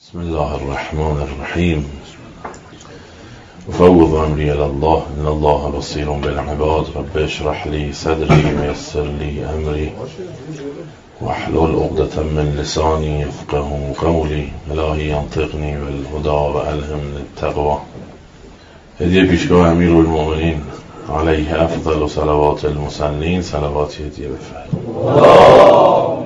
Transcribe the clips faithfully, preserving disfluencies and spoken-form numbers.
بسم الله الرحمن الرحیم. فوض امری الی الله ان الله بصیر بالعباد. رب اشرح لی صدری ویسر لی امری واحلل عقدة من لسانی یفقهوا قولی. الهی انطقنی بالهدی و الهمنی التقوی. هدیه پیشگاه امیرالمؤمنین علیه افضل صلوات المصلین. صلواتی هدیه بفرمایید.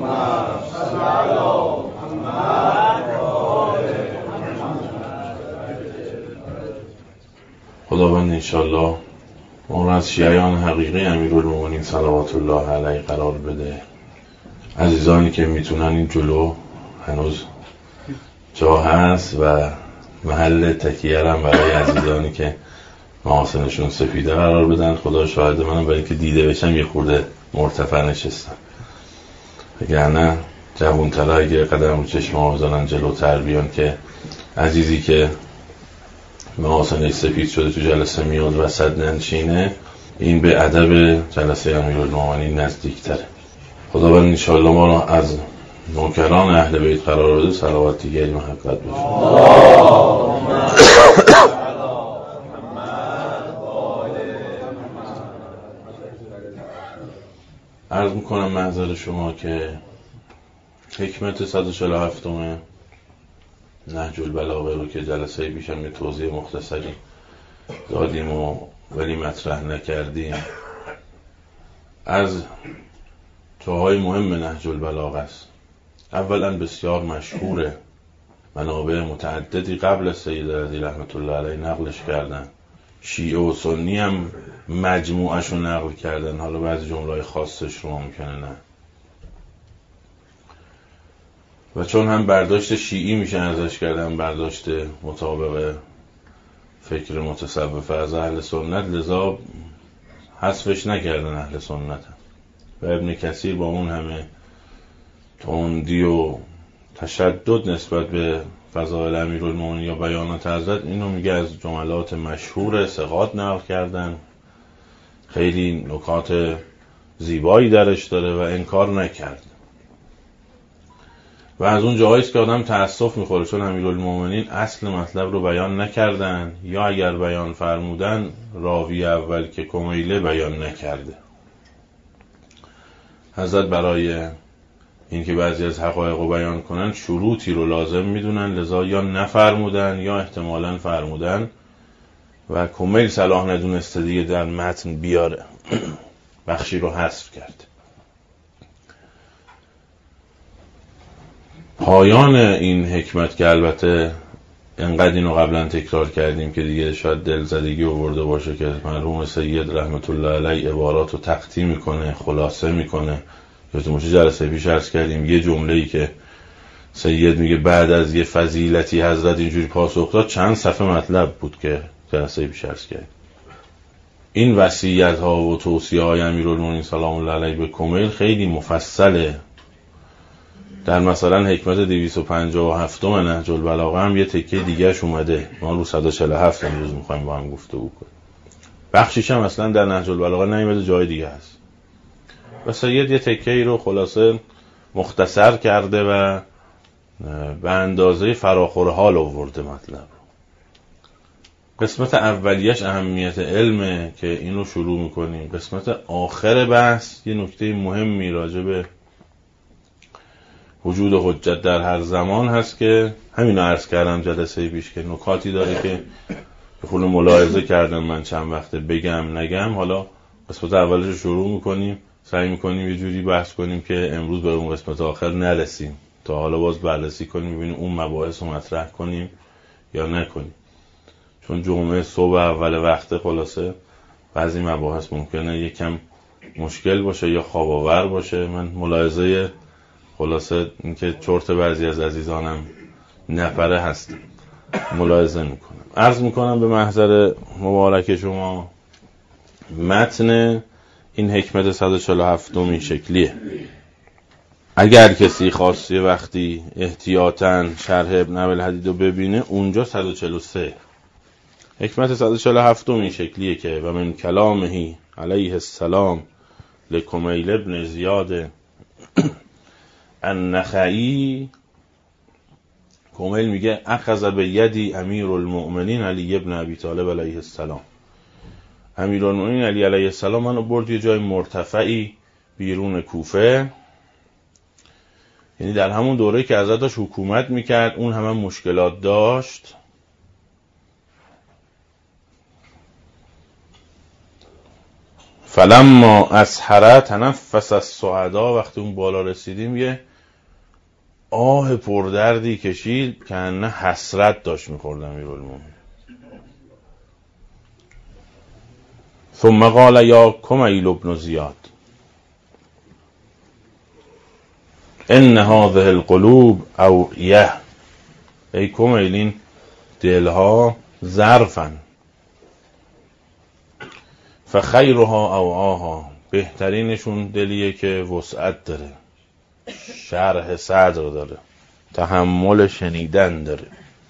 خداوند انشالله ما را از شیعیان حقیقی امیرالمؤمنین صلوات الله علیه قرار بده. عزیزانی که میتونن این جلو هنوز جا هست و محل تکیه هم برای عزیزانی که محاسنشون سفیده قرار بدن. خدا شاهد منم برای اینکه دیده بشم یه خورده مرتفع نشستم، وگرنه جوان‌ترها اگه قدم رو چشم ها بزنن جلوتر بیان که عزیزی که محاسنش سفید شده تو جلسه میاد وسط ننشینه، این به ادب جلسه امیرالمؤمنین نزدیکتره. خداوند انشاءالله ما را از نوکران اهل بیت قرار بده. صلوات دیگری محقق بفرمایید. عرض میکنم محضر شما که حکمت صد و چهل و هفتم نهج البلاغه رو که جلسه پیشم یه توضیح مختصری دادیم و ولی مطرح نکردیم، از جاهای مهم نهج البلاغه است. اولا بسیار مشهوره، منابع متعددی قبل از سید رضی رحمت الله علیه نقلش کردن، شیعه و سنی هم مجموعش رو نقل کردن. حالا بعضی جمله‌های خاصش رو ممکنه نه، و چون هم برداشت شیعی میشه ازش کردن، برداشت مطابق فکر متصوفه از اهل سنت، لذا حذفش نکردن اهل سنت هم. و ابن کثیر با اون همه تندی و تشدد نسبت به فضائل امیرالمؤمنین یا بیانات حضرت، اینو میگه از جملات مشهور ثقات نقل کردن، خیلی نکات زیبایی درش داره و انکار نکرد. و از اون جاهایی است که آدم تأسف میخوره، چون امیرالمؤمنین اصل مطلب رو بیان نکردن، یا اگر بیان فرمودن راوی اول که کمیله بیان نکرده. حضرت برای اینکه بعضی از حقایق رو بیان کنن شروطی رو لازم میدونن، لذا یا نفرمودن یا احتمالاً فرمودن و کمیل صلاح ندونسته دیگه در متن بیاره، بخشی رو حذف کرد. پایان این حکمت که البته انقدر اینو قبلا تکرار کردیم که دیگه شاید دلزدگی آورده باشه که مرحوم سید رحمت الله علیه عبارات رو تقطیع میکنه، خلاصه میکنه. یادتون باشه جلسه پیش عرض کردیم یه جمله‌ای که سید میگه بعد از یه فضیلتی حضرت اینجوری پاسخ داد، چند صفحه مطلب بود که جلسه پیش عرض کردیم. این وصیت ها و توصیه های امیرالمؤمنین سلام الله علیه به کمیل خیلی مفصله. در مثلا حکمت دویست و پنجاه و هفت نهج البلاغه هم یه تکه دیگهش اومده. ما رو صد و چهل و هفت امروز میخوایم با هم گفتگو کنیم. بخشیش هم اصلا در نهج البلاغه نیومده، جای دیگه هست. و سید یه تکه ای رو خلاصه مختصر کرده و به اندازه فراخور حال آورده مطلب. قسمت اولیش اهمیت علمه که اینو شروع میکنیم. قسمت آخر بحث یه نکته مهمی راجع به وجود حجت در هر زمان هست که همینو عرض کردم جلسه پیش که نکاتی داره که خود ملاحظه کردم من چند وقته بگم نگم. حالا قسمت اولش رو شروع میکنیم، سعی میکنیم یه جوری بحث کنیم که امروز به اون قسمت آخر نرسیم، تا حالا باز بررسی کنیم ببینیم اون مباحث رو مطرح کنیم یا نکنیم. چون جمعه صبح اول وقته خلاصه بعضی مباحث ممکنه یکم مشکل باشه یا خواب آور باشه. من ملاحظه خلاصه اینکه چرت بعضی از عزیزانم نپره هست ملاحظه میکنم. عرض میکنم به محضر مبارک شما متن این حکمت صد و چهل و هفت این شکلیه. اگر کسی خواستی وقتی احتیاطاً شرح ابن ابوالحدید رو ببینه، اونجا صد و چهل و سه حکمت صد و چهل و هفت این شکلیه که و من کلامه علیه السلام لکمیل ابن زیاد النخعی کمیل میگه اخذ به یدی امیر المؤمنین علی ابن ابی طالب علیه السلام. امیر المؤمنین علی علیه السلام منو برد یه جای مرتفعی بیرون کوفه، یعنی در همون دوره که ازش حکومت میکرد، اون همه مشکلات داشت. فلما اسحر تنفس السعدا، وقتی اون بالا رسیدیم یه آه پردردی کشید که نه حسرت داشت میخورد امیرالمومنین. ثم قال یا کمیل ابن زیاد ان هذه القلوب اوعیه، ای کمیل این دلها ظرفن، فخیرها اوعاها، بهترینشون دلیه که وسعت داره، شرح صدر داره، تحمل شنیدن داره.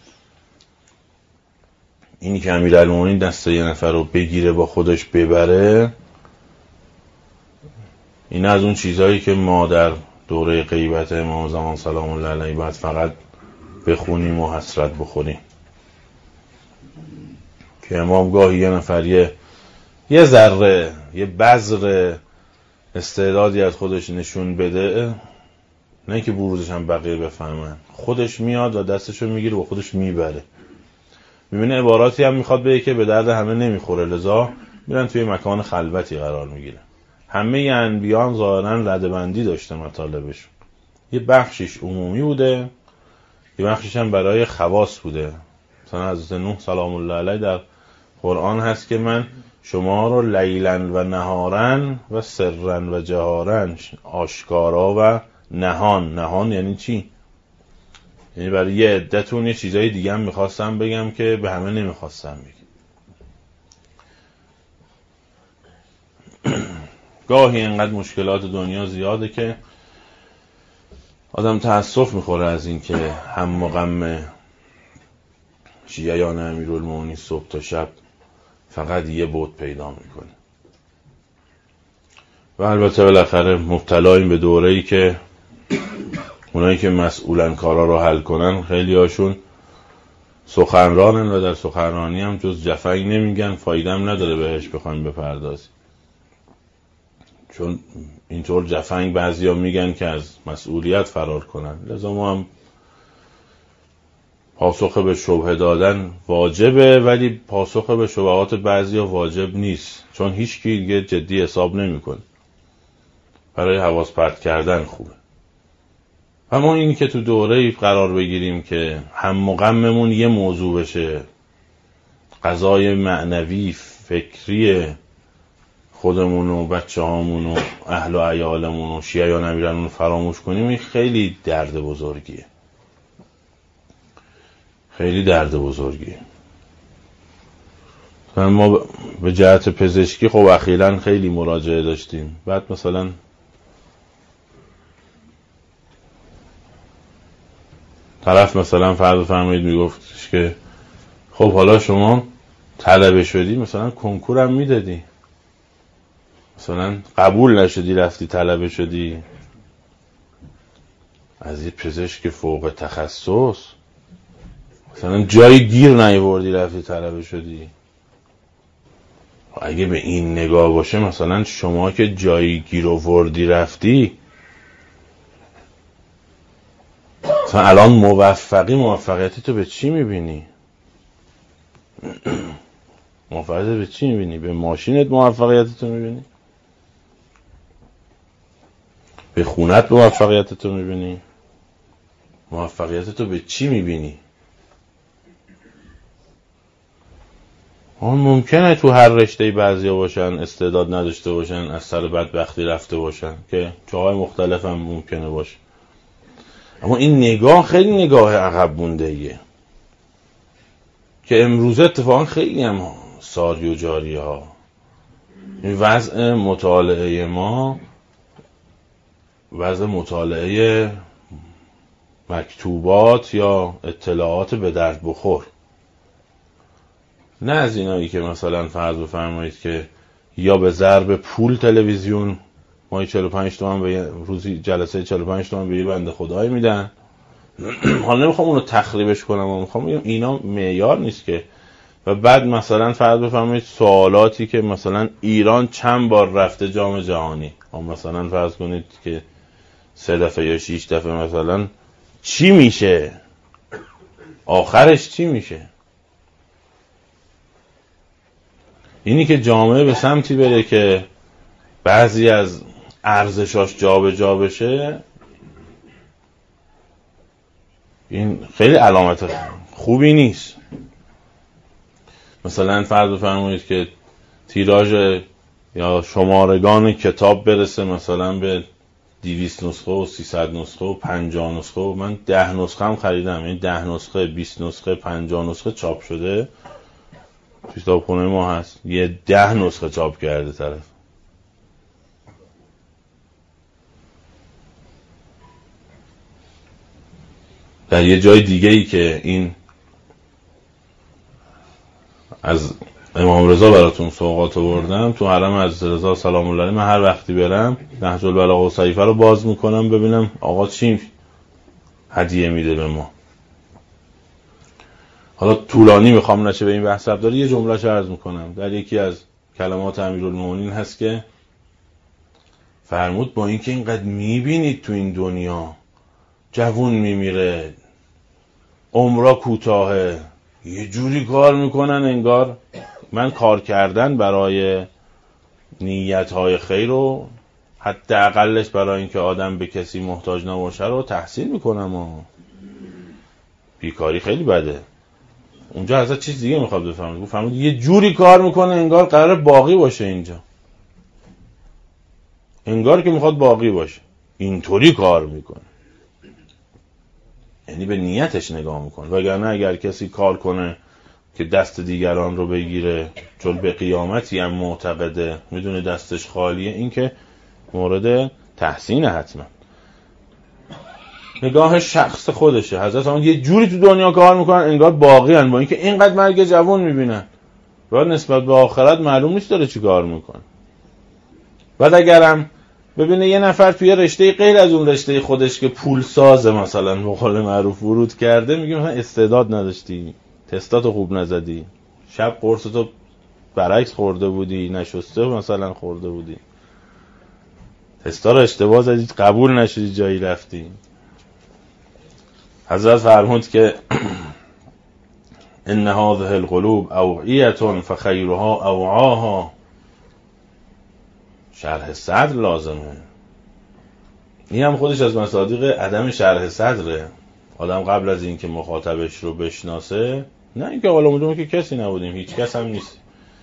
اینی که امیرالمومنین دست یه نفر رو بگیره با خودش ببره، این از اون چیزهایی که ما در دوره غیبت امام زمان سلام الله علیه باید فقط بخونیم و حسرت بخونیم که امام گاهی یه نفر یه یه ذره یه بذر استعدادی از خودش نشون بده، نه که بروزش هم بقیه بفهمن، خودش میاد و دستشو میگیره و خودش میبره. میبینه عباراتی هم میخواد بگه که به درد همه نمیخوره، لذا میرن توی مکان خلوتی قرار میگیره. همه انبیا هم ظاهرا ردبندی داشته مطالبشون، یه بخشش عمومی بوده، یه بخشش هم برای خواص بوده. مثلا حضرت نوح سلام الله علیه در قرآن هست که من شما رو لیلن و نهارن و سرن و جهارن، آشکارا و نهان. نهان یعنی چی؟ یعنی برای یه عدتون یه چیزای دیگه هم میخواستم بگم که به همه نمیخواستم بگم. گاهی اینقدر مشکلات دنیا زیاده که آدم تأسف میخوره از این که هم و غم شیعیان امیرالمومنین صبح تا شب فقط یه بود پیدا میکنه. و البته بالاخره مبتلاییم به دوره‌ای که اونایی که مسئولن کارا رو حل کنن خیلی هاشون سخنرانن و در سخنرانی هم جز جفنگ نمیگن، فایده هم نداره بهش بخوایم بپردازیم، چون اینطور جفنگ بعضیا میگن که از مسئولیت فرار کنن. لذا ما هم پاسخ به شبهه دادن واجبه، ولی پاسخ به شبهات بعضیا واجب نیست، چون هیچ کی دیگه جدی حساب نمیکنه. برای حواس پرت کردن خوبه. اما این که تو دوره قرار بگیریم که هم و غممون یه موضوع بشه، قضای معنوی فکری خودمون و بچه هامون و اهل و عیالمون و شیعیان امیرالمومنین فراموش کنیم، این خیلی درد بزرگیه، خیلی درد بزرگیه. ما به جهت پزشکی خب اخیراً خیلی مراجعه داشتیم. بعد مثلا طرف مثلا فرض فرمایید میگفتش که خب حالا شما طلبه شدی، مثلا کنکورم میدادی، مثلا قبول نشدی رفتی طلبه شدی، از یه پزشک فوق تخصص مثلا جایی گیر نیاوردی رفتی طلبه شدی. اگه به این نگاه باشه، مثلا شما که جایی گیر آوردی رفتی، مثلا الان موفقی، موفقیتی تو به چی میبینی؟ موفقیت به چی میبینی؟ به ماشینت موفقیت تو میبینی؟ به خونت موفقیت تو میبینی؟ موفقیت تو به چی میبینی؟ اون ممکنه تو هر رشته بعضیا باشن استعداد نداشته باشن، از سر بدبختی رفته باشن، که جاهای مختلف هم ممکنه باشه، اما این نگاه خیلی نگاه عقب مونده‌ایه که امروز اتفاقا خیلی هم ساری و جاری ها. این وضع مطالعه ما، وضع مطالعه مکتوبات یا اطلاعات به درد بخور، نه از اینایی که مثلا فرض بفرمایید که یا به ضرب پول تلویزیون ماهی چهل و پنج تومن به روزی جلسه چهل و پنج تومن به یه بنده خدایی میدن، حالا نمیخوام اونو تخریبش کنم، و میخوام بگم اینا معیار نیست که. و بعد مثلا فرض بفرمایید سوالاتی که مثلا ایران چند بار رفته جام جهانی، یا مثلا فرض کنید که سه دفعه یا شیش دفعه، مثلا چی میشه؟ آخرش چی میشه؟ اینی که جامعه به سمتی بره که بعضی از ارزشاش جابجا بشه، این خیلی علامت خوبی نیست. مثلا فرض بفرمایید که تیراژ یا شمارگان کتاب برسه مثلا به دویست نسخه و سیصد نسخه و پنجاه نسخه، و من ده نسخه هم خریدم، یعنی ده نسخه، بیست نسخه، پنجاه نسخه چاپ شده توی کتابخونه ما هست، یه ده نسخه چاپ کرده طرف. در یه جای دیگه ای که این از امام رضا براتون سوغات آوردم، تو حرم از رضا سلام الله علیه، من هر وقتی برم نهج البلاغه و صحیفه رو باز میکنم ببینم آقا چی هدیه میده به ما. حالا طولانی میخوام نشه به این بحث داره، یه جمله‌اش عرض میکنم. در یکی از کلمات امیرالمومنین هست که فرمود با اینکه اینقدر میبینید تو این دنیا جوون میمیره، عمرا کوتاهه، یه جوری کار میکنن انگار من کار کردن برای نیت‌های خیر و حداقلش برای اینکه آدم به کسی محتاج نباشه رو تحسین میکنم. و بیکاری خیلی بده. اونجا ازت چیز دیگه میخواد بفهمید، بفهمید یه جوری کار میکنه انگار قرار باقی باشه اینجا، انگار که میخواد باقی باشه، اینطوری کار میکنه، یعنی به نیتش نگاه میکنه. وگرنه اگر کسی کار کنه که دست دیگران رو بگیره، چون به قیامتی هم معتقده میدونه دستش خالیه، این که مورد تحسین حتما. نگاه شخص خودشه. حضرت آن یه جوری تو دنیا کار میکنن انگار باقی هن، با اینکه اینقدر مرگ جوان میبینن، بعد نسبت به آخرت معلوم نیست داره چی کار میکنه. بعد اگرم ببینه یه نفر توی رشته غیر از اون رشته خودش که پول سازه مثلا به قول معروف ورود کرده، میگه مثلا استعداد نداشتی، تستاتو خوب نزدی، شب قرصتو برعکس خورده بودی، نشسته مثلا خورده بودی، تستا رو اشتباه زدی، قبول نشدی، جایی رفتی. حضرت فرمود که ان هذه القلوب اوعیه فخیرها اوعاها. شرح صدر لازمه. این هم خودش از مصادیق عدم شرح صدره. آدم قبل از این که مخاطبش رو بشناسه، نه اینکه حالا مدومه که کسی نبودیم، هیچ کس هم نیست،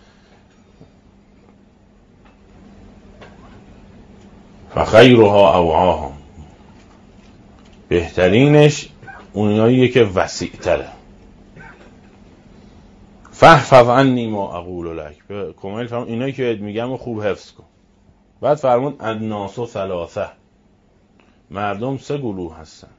فخیرها اوعاها، بهترینش اوناییه که وسیع تره. فحفظ عنی ما اقول لک، به کمیل فرمون اینایی که میگم خوب حفظ کن. بعد فرمون الناس ثلاثه، مردم سه گروه هستن.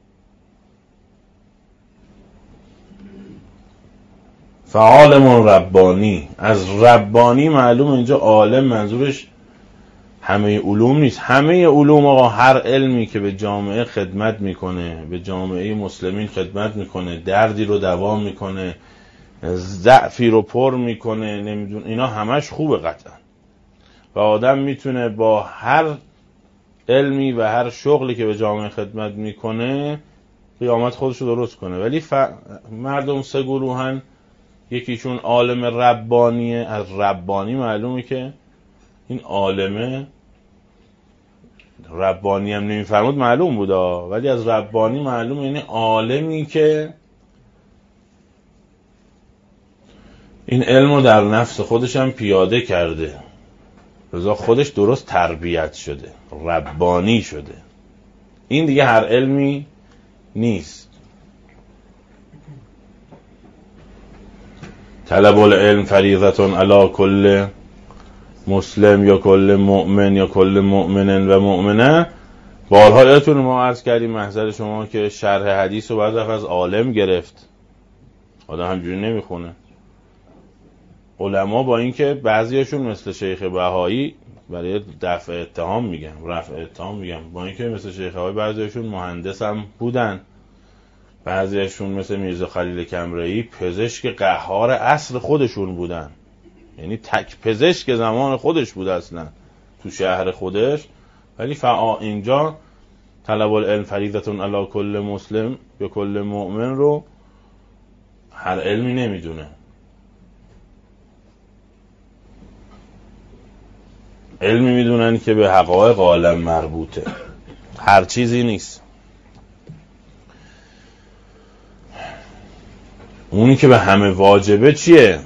فعالم ربانی، از ربانی معلوم اینجا عالم منظورش همه علوم نیست. همه علوم آقا، هر علمی که به جامعه خدمت میکنه، به جامعه مسلمین خدمت میکنه، دردی رو دوا میکنه، ضعفی رو پر میکنه، نمیدون اینا همش خوبه قطعا. و آدم میتونه با هر علمی و هر شغلی که به جامعه خدمت میکنه قیامت خودش رو درست کنه. ولی ف... مردم سه گروهن. یکیشون عالم ربانیه. از ربانی معلومه که این عالمه، ربانی هم نمیفرمود معلوم بودا، ولی از ربانی معلومه یعنی عالمی که این علم رو در نفس خودش هم پیاده کرده، رضا خودش درست تربیت شده، ربانی شده. این دیگه هر علمی نیست. طلب العلم فریضة علی کل مسلم یا کل مؤمن یا کل مؤمن و مؤمنه. بارها یادتون ما عرض کردیم محضر شما که شرح حدیث رو بعد از عالم گرفت، آدم همجوری نمیخونه. علما با اینکه بعضیاشون مثل شیخ بهایی برای دفع اتهام میگن، رفع اتهام میگن، با اینکه مثل شیخ بهایی بعضیاشون مهندس هم بودن، بعضیشون مثل میرزا خلیل کمرئی پزشک قهار عصر خودشون بودن، یعنی تک پزشک زمان خودش بود اصلا تو شهر خودش، ولی فعا اینجا طلب العلم فریضة علی کل مسلم یا کل مؤمن رو هر علمی نمیدونه. علمی میدونن که به حقایق عالم مربوطه، هر چیزی نیست. اونی که به همه واجبه چیه؟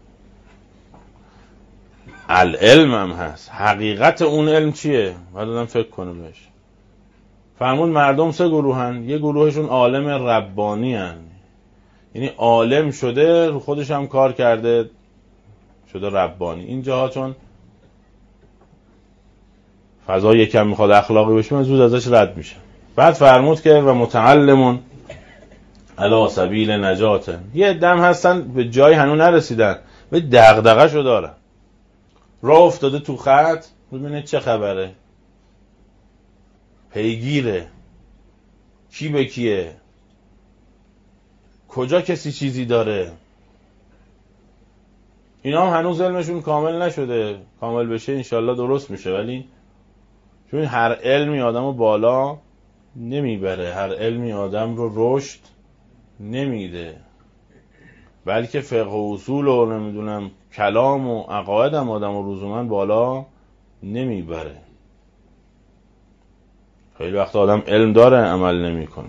العلم هم هست. حقیقت اون علم چیه؟ باید آدم فکر کنه بهش. فرمون مردم سه گروهن، یه گروهشون عالم ربانی هن، یعنی عالم شده رو خودش هم کار کرده شده ربانی. این جاها چون فضا یکم میخواد اخلاقی بشه من زود ازش رد میشه. بعد فرمود که و متعلمون علی سبیل نجات، یه دم هستن به جای هنو نرسیدن به دغدغه شو دارن، راه افتاده تو خط ببینه چه خبره، پیگیره، کی به کیه، کجا کسی چیزی داره. اینا هم هنوز علمشون کامل نشده، کامل بشه انشالله درست میشه، ولی چون هر علمی آدم رو بالا نمیبره، هر علمی آدم رو رشد نمیده، بلکه فقه و اصول و نمیدونم کلام و عقاید هم آدم رو لزوما بالا نمیبره. خیلی وقت آدم علم داره عمل نمیکنه،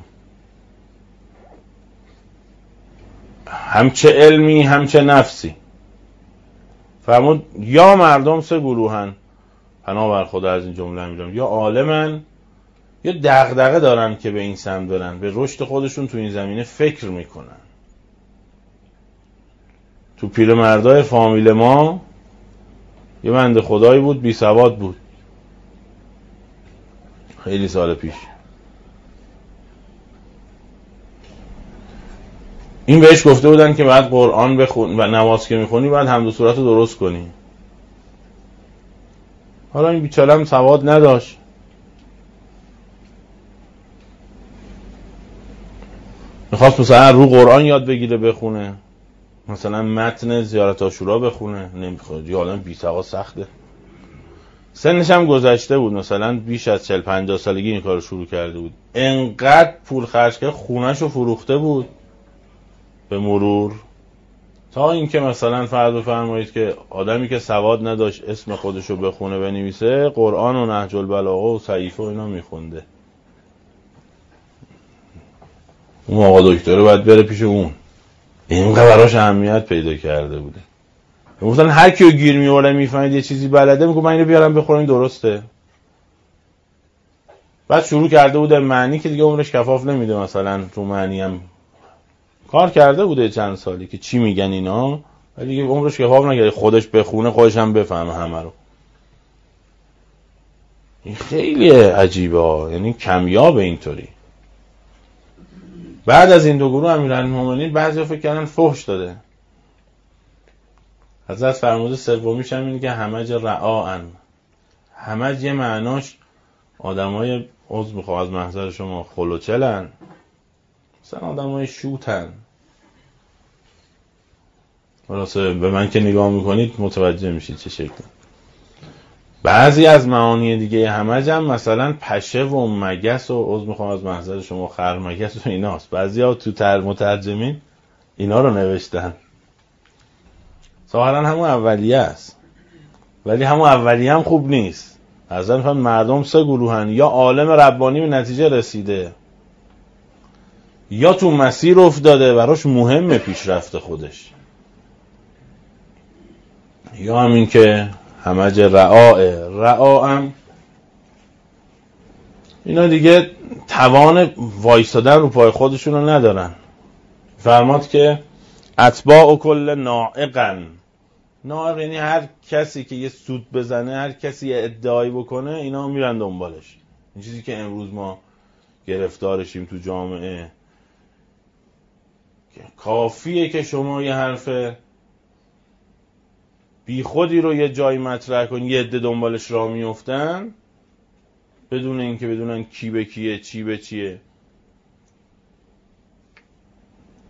همچه علمی همچه نفسی. فرمود یا مردم سه گروهن، پناه بر خدا از این جمله میگم، یا عالمن یا دغدغه دارن که به این سمت برن، به رشد خودشون تو این زمینه فکر میکنن. تو پیرمردای فامیل ما یه بنده خدایی بود بی سواد بود، خیلی سال پیش. این بهش گفته بودن که بعد قرآن بخون و نماز که میخونی بعد حمد و سورت رو درست کنی. حالا این بیچاره هم سواد نداشت، میخواست مثلا رو قرآن یاد بگیره بخونه، مثلا متن زیارت عاشورا بخونه، نمیخواد. یه آدم بی سواد سخته. سنش هم گذشته بود، مثلا بیش از چهل پنجاه سالگی این کارو شروع کرده بود. انقدر پول خرج کرد خونه‌شو فروخته بود به مرور، تا اینکه مثلا فرض بفرمایید که آدمی که سواد نداشت اسم خودشو بخونه بنویسه، قرآن و نهج البلاغه و صحیفه و اینا میخونده. اون آقا دکتره باید بره پیش اون، اینقدر براش اهمیت پیدا کرده بوده. مثلا هر کیو گیر میوره میفهمید یه چیزی بلده، میگه من اینو بیارم بخورین درسته. بعد شروع کرده بوده معنی که دیگه عمرش کفاف نمیده، مثلا تو معنی هم کار کرده بوده چند سالی که چی میگن اینا، ولی دیگه عمرش کفاف نکرده خودش بخونه خودش هم بفهمه همه رو. این خیلی عجیبه ها، یعنی کمیابه اینطوری. بعد از این دو گروه امیرالمومنین بعضیا فکر کردن فحش داده. حضرت فرموده سومیش هم اینه که همج رعاً. همج یه معناش آدمای عضو میخواه از محضر شما خلوچلن، مثلا آدمای شوتن. خلاصه به من که نگاه میکنید متوجه میشید چه شکلی. بعضی از معانی دیگه همج هم مثلا پشه و مگس و عضو میخوام از محضر شما خرمگس و ایناست. بعضی ها تو تر مترجمین اینا رو نوشتن. ظاهرا همون اولیه است، ولی همون اولیه هم خوب نیست. از این فهم مردم سه گروهن، یا عالم ربانی به نتیجه رسیده، یا تو مسیر افتاده براش مهمه پیشرفت خودش، یا همین که همج رعاء. رعاء هم اینا دیگه توان وایستادن رو پای خودشون رو ندارن. فرماد که اتباع کل ناعقن. ناعق یعنی هر کسی که یه سود بزنه، هر کسی یه ادعایی بکنه، اینا میرن دنبالش. این چیزی که امروز ما گرفتارشیم تو جامعه. کافیه که شما یه حرف بی خودی رو یه جایی مطرح کنی، یه عده دنبالش راه میافتن بدون اینکه بدونن کی به کیه، چی به چیه.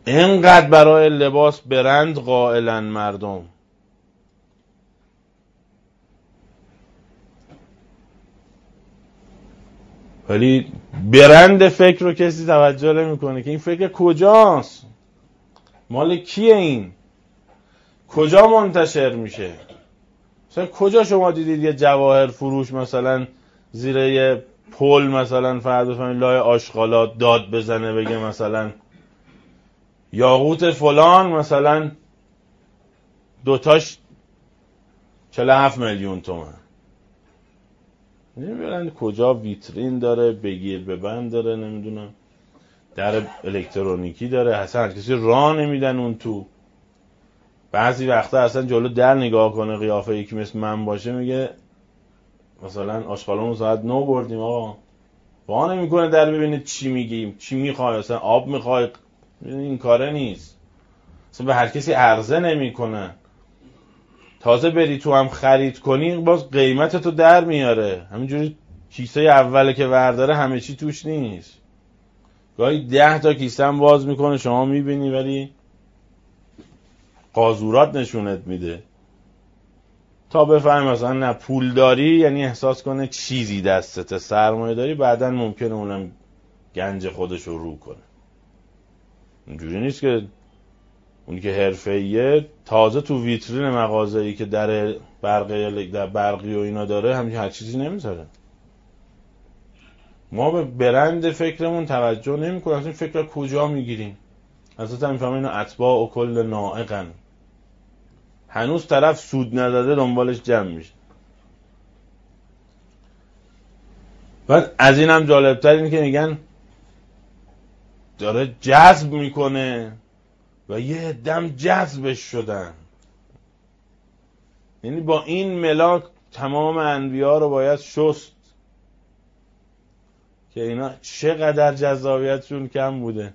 اینقدر برای لباس برند قائلن مردم. ولی برند فکر رو کسی توجه نمیکنه که این فکر کجاست، مال کیه، این کجا منتشر میشه. مثلا کجا شما دیدید یه جواهر فروش مثلا زیر یه پل مثلا فرض بفرمایید لای آشغالات داد بزنه بگه مثلا یاقوت فلان مثلا دوتاش چهل و هفت میلیون تومان. نمیدونن کجا ویترین داره، بگیر ببند داره، نمیدونم در الکترونیکی داره، اصلا کسی راه نمیدن اون تو. بعضی وقتا اصلا جلو در نگاه کنه قیافه یکی مثل من باشه میگه مثلا آشغالامون ساعت نو بردیم آقا، واه نمیکنه در ببینه چی میگیم، چی میخوای، اصلا آب میخوای، این کاره نیست، اصلا به هر کسی عرضه نمیکنه. تازه بری تو هم خرید کنی باز قیمت تو در میاره، همینجوری کیسه اوله که ورداره همه چی توش نیست، گاهی ده تا کیسه هم باز میکنه شما میبینی ولی قازورات نشونت میده تا بفهم مثلا نه پول داری، یعنی احساس کنه چیزی دستته، سرمایه داری بعدن ممکنه اونم گنج خودش رو رو کنه. اینجوری نیست که اونی که حرفه‌ایه تازه تو ویترین مغازه‌ای که در برقی در برقی و اینا داره همین هر چیزی نمیذاره. ما به برند فکرمون توجه نمی‌کنیم، اصلا فکر کجا میگیریم. اصلا میفهمیم اینو اتباع و کل نائقن، هنوز طرف سود نداده دنبالش جمع میشه. بعد از اینم جالبتر اینه که میگن داره جذب میکنه و یه دم جذبش شدن. یعنی با این ملاک تمام انبیا رو باید شست که اینا چقدر جذابیتشون کم بوده.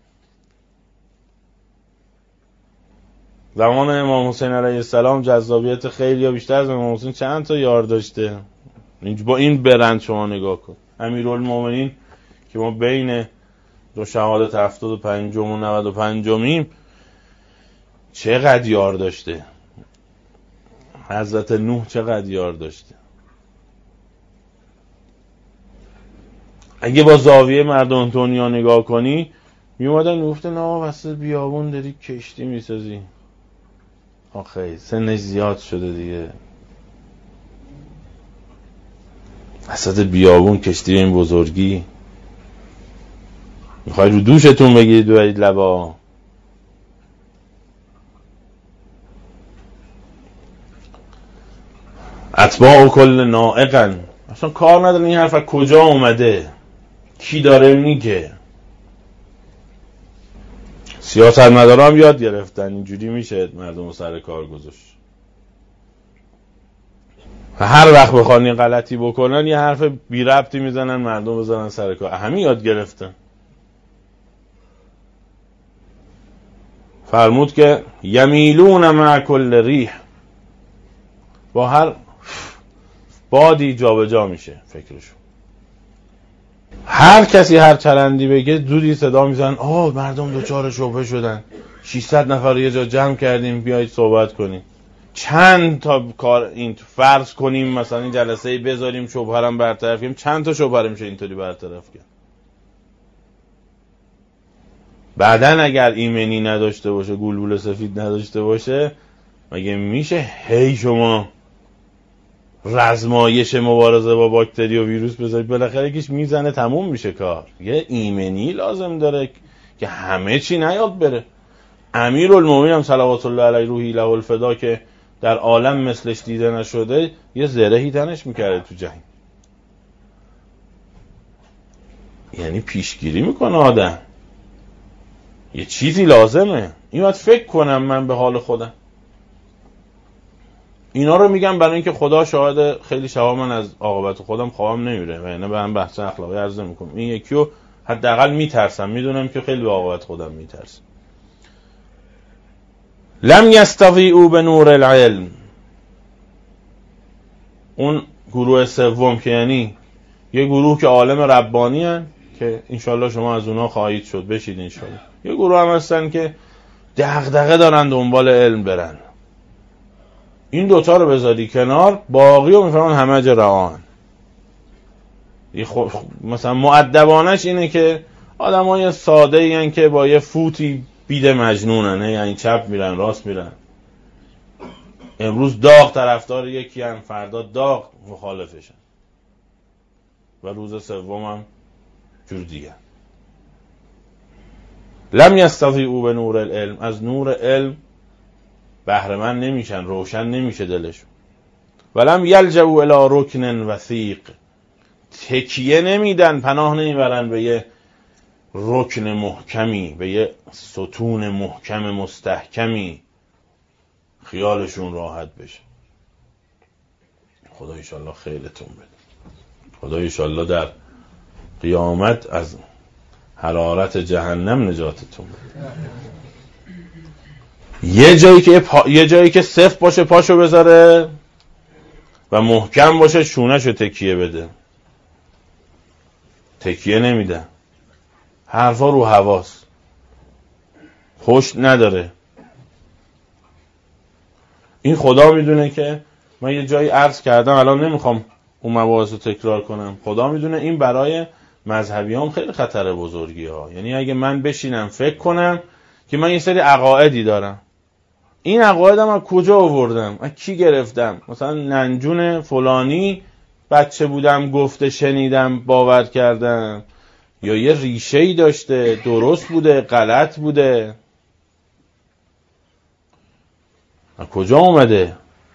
زمان امام حسین علیه السلام جذابیت خیلی یا بیشتر از امام حسین چند تا یار داشته. با این برند شما نگاه کن. امیرالمومنین که ما بین دو شهادت هفتاد و پنجم و نود و پنجمیم چقدر یار داشته. حضرت نوح چقدر یار داشته. اگه با زاویه مردم دنیا نگاه کنی میومدن میگفتن آقا وسط بیابون داری کشتی میسازی، آخه سنش زیاد شده دیگه، وسط بیابون کشتی این بزرگی میخوای رو دوشتون بگیرید برید لبا. اتباع و کل نائقن، اصلا کار نداره این حرف از کجا اومده، کی داره میگه. سیاست مدارا هم یاد گرفتن اینجوری میشه مردم رو سر کار گذاشت و هر وقت بخوان یه غلطی بکنن یه حرف بی ربطی میزنن مردم بزنن سر کار. همین یاد گرفتن. فرمود که یمیلون مع کل ریح، با هر بادی جا به جا میشه فکرشون. هر کسی هر چرندی بگه زودی صدا میزنن آه مردم دوچار شبهه شدن، ششصد نفر رو یه جا جمع کردیم بیایید صحبت کنیم. چند تا کار این فرض کنیم مثلا این جلسه بذاریم شبهه رو برطرف کنیم، چند تا شبهه رو میشه اینطوری برطرف کرد. بعدن اگر ایمنی نداشته باشه، گلبول سفید نداشته باشه، مگه میشه هی شما رزمایش مبارزه با باکتری و ویروس بذارید؟ بالاخره یکیش میزنه تموم میشه کار. یه ایمنی لازم داره که همه چی نیاد بره. امیرالمومنین هم صلوات الله علیه روحی له الفدا که در عالم مثلش دیده نشده یه زرهی تنش میکرده تو جنگ. یعنی پیشگیری میکنه آدم، یه چیزی لازمه. این باید فکر کنم من به حال خودم. اینا رو میگم برای اینکه خدا شاهد خیلی شبا من از عاقبت خودم خوابم نمیره و اینا به هم بحث اخلاقی عرض میکنم. این یکی رو حداقل میترسم، میدونم که خیلی به عاقبت خودم میترسم. لم یستطیعوا بنور العلم، اون گروه سوم که یعنی یه گروه که عالم ربانی هن که انشالله شما از اونا خواهید شد، بشید انشالله. یه گروه هم هستن که دغدغه دارن دنبال علم برن. این دوتا رو بذاری کنار، باقی رو میفهمن همه جا روان. مثلا مؤدبانش اینه که آدم های ساده این که با یه فوتی بیده مجنونن، یعنی چپ میرن راست میرن، امروز داغ طرفدار یکی هم، فردا داغ مخالفشن و روز سوم هم جور دیگه. لم یستطیعوا به نور العلم، از نور علم بهره مند نمیشن، روشن نمیشه دلشون. ولم یلجؤوا الی رکن وثیق، تکیه نمیدن، پناه نمیبرن به یه رکن محکمی، به یه ستون محکم مستحکمی خیالشون راحت بشه. خدا ایشالله خیرتون بده. خدا ایشالله در قیامت از حرارت جهنم نجاتتون بده. یه جایی که پا... یه جایی که صف باشه پاشو بذاره و محکم باشه شونهشو تکیه بده. تکیه نمیده، حرفا رو حواس، پشت نداره. این خدا میدونه که من یه جایی عرض کردم، الان نمیخوام اون مباحث رو تکرار کنم. خدا میدونه این برای مذهبیان خیلی خطر بزرگی ها. یعنی اگه من بشینم فکر کنم که من یه سری عقایدی دارم، این عقایدم از کجا آوردم، از کی گرفتم، مثلا ننجون فلانی بچه بودم گفته شنیدم باور کردم، یا یه ریشه‌ای داشته، درست بوده غلط بوده، از کجا اومده،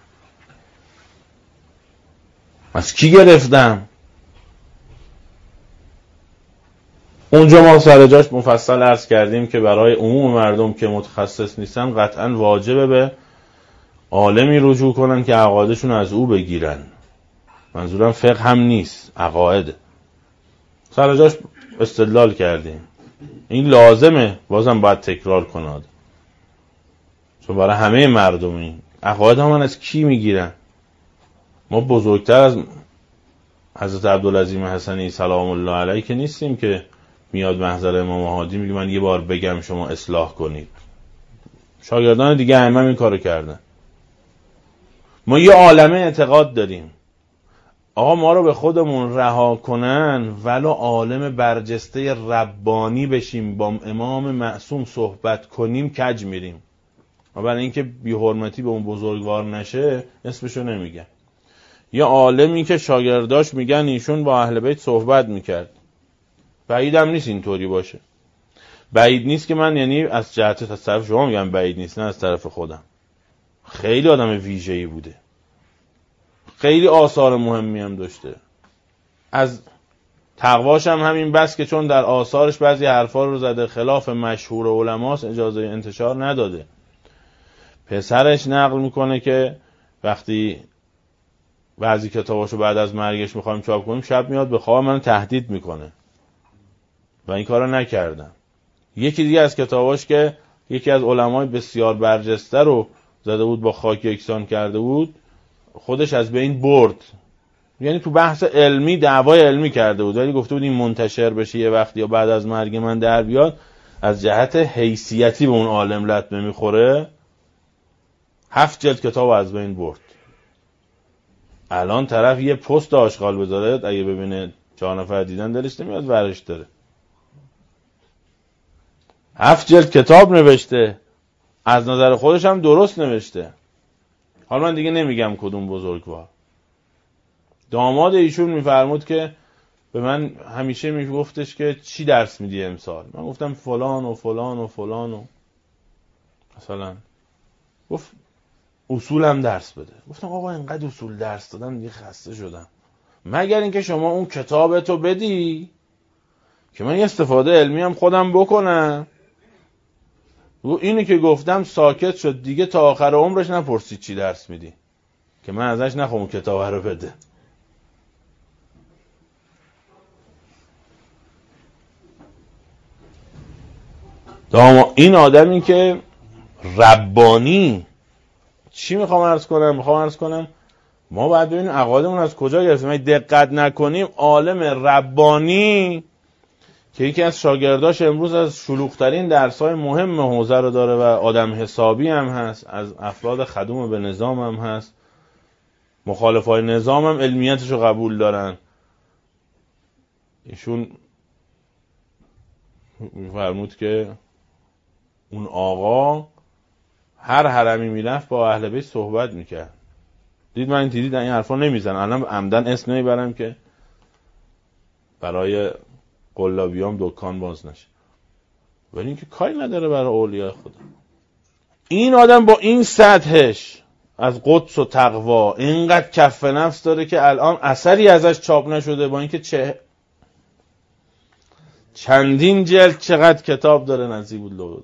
از کی گرفتم. اونجا ما سر جاش مفصل عرض کردیم که برای عموم مردم که متخصص نیستن قطعا واجبه به عالمی رجوع کنن که عقایدشون از او بگیرن. منظورم فقه هم نیست، عقاید. سر جاش استدلال کردیم. این لازمه، بازم باید تکرار کناد، چون برای همه مردمی عقاید هم از کی میگیرن. ما بزرگتر از حضرت عبدالعظیم حسنی سلام الله علیه که نیستیم که میاد محضر امام هادی میگه من یه بار بگم شما اصلاح کنید. شاگردان دیگه همه این کارو کردن. ما یه عالمه اعتقاد داریم، آقا ما رو به خودمون رها کنن ولو عالم برجسته ربانی بشیم، با امام معصوم صحبت کنیم کج میریم. و برای اینکه بی حرمتی به اون بزرگوار نشه اسمشو نمیگن. یه عالمی که شاگرداش میگن ایشون با اهل بیت صحبت میکرد، بعیدم نیست اینطوری باشه. بعید نیست که من یعنی از جهت از طرف شما میگم بعید نیست، نه از طرف خودم. خیلی آدم ویژه‌ای بوده، خیلی آثار مهمی هم داشته. از تقواش هم همین بس که چون در آثارش بعضی حرفا رو زده خلاف مشهور علماست اجازه انتشار نداده. پسرش نقل میکنه که وقتی بعضی کتاباشو بعد از مرگش میخوایم چاپ کنیم شب میاد به خواب من تهدید میکنه و این کارو نکردم. یکی دیگه از کتاباش که یکی از علمای بسیار برجسته رو زده بود با خاک یکسان کرده بود، خودش از بین برد. یعنی تو بحث علمی دعوای علمی کرده بود ولی گفته بود این منتشر بشه یه وقتی یا بعد از مرگ من در بیاد از جهت حیثیتی به اون عالم لطمه میخوره. هفت جلد کتاب از بین برد. الان طرف یه پست آشغال بذاره اگه ببینه چهار نفر دیدن دلش نمیاد ورش داره. هفت جلد کتاب نوشته، از نظر خودش هم درست نوشته. حالا من دیگه نمیگم کدوم بزرگوار. داماد ایشون میفرمود که به من همیشه میگفتش که چی درس میدی امسال؟ من گفتم فلان و فلان و فلان و مثلا. گفت اصولم درس بده. گفتم آقا اینقدر اصول درس دادم دیگه خسته شدم، مگر اینکه شما اون کتابتو بدی که من یه استفاده علمی هم خودم بکنم. اینی که گفتم ساکت شد دیگه، تا آخر عمرش نپرسید چی درس میدی که من ازش نخوام کتاب رو بده. داما این آدمی که ربانی، چی میخوام عرض کنم؟ میخوام عرض کنم ما باید ببینیم عقایدمون از کجا گرفتیم. اگه دقت نکنیم عالم ربانی که یکی از شاگرداش امروز از شلوغ‌ترین درس‌های مهم حوزه رو داره و آدم حسابی هم هست، از افراد خدوم به نظام هم هست، مخالفای نظام هم علمیتش رو قبول دارن. ایشون فرمود که اون آقا هر حرمی میرفت با اهل بیت صحبت میکرد. دید من دیدید این حرفا نمیزنم، الان عمدن اسم نمیبرم که برای قلابیام دکان باز نشه، ولی اینکه کاری نداره برای اولیاء خدا. این آدم با این سطحش از قدس و تقوا اینقدر کف نفس داره که الان اثری ازش چاپ نشده، با اینکه چه چندین جلد چقدر کتاب داره نصیب اللود.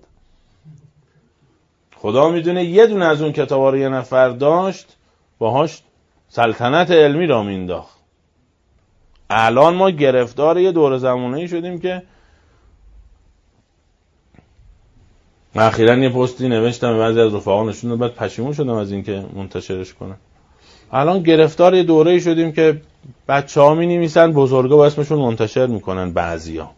خدا میدونه یه دونه از اون کتابا رو یه نفر داشت باهاش سلطنت علمی را مینداخت. الان ما گرفتار یه دور زمانه‌ای شدیم که من اخیراً یه پستی نوشتم، بعضی از رفقا نشوندن، بعد پشیمون شدم از اینکه منتشرش کنم. الان گرفتار یه دوره‌ای شدیم که بچه‌ها می‌نویسن، بزرگا با اسمشون منتشر میکنن. بعضیا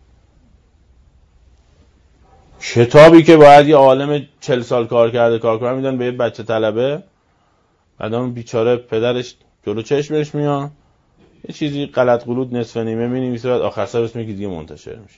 کتابی که باید یه عالم چل سال کار کرده کار کنه میدن به یه بچه طلبه، بعد اون بیچاره پدرش جلو چشمش میاد یه چیزی غلط غلوط نصف نیمه می‌نویسه، بعد آخر سر اسم یکی دیگه منتشر میشه.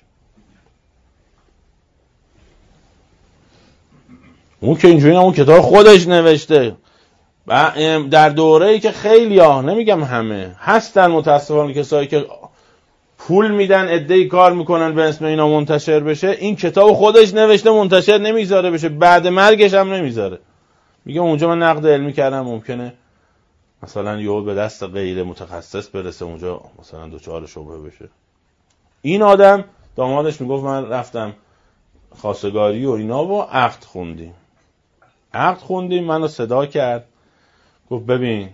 اون که اینجوری نه، اون کتاب خودش نوشته در دوره‌ای که خیلی‌ها، نمیگم همه، هستن متأسفانه کسایی که پول میدن عده‌ای کار میکنن به اسم اینا منتشر بشه. این کتاب خودش نوشته منتشر نمیذاره بشه، بعد مرگش هم نمیذاره. میگه اونجا من نقد علمی کردم، ممکنه مثلا یهو به دست غیر متخصص برسه، اونجا مثلا دوچار شبهه بشه. این آدم دامادش میگفت من رفتم خواستگاری و اینا و عقد خوندیم. عقد خوندیم منو صدا کرد، گفت ببین،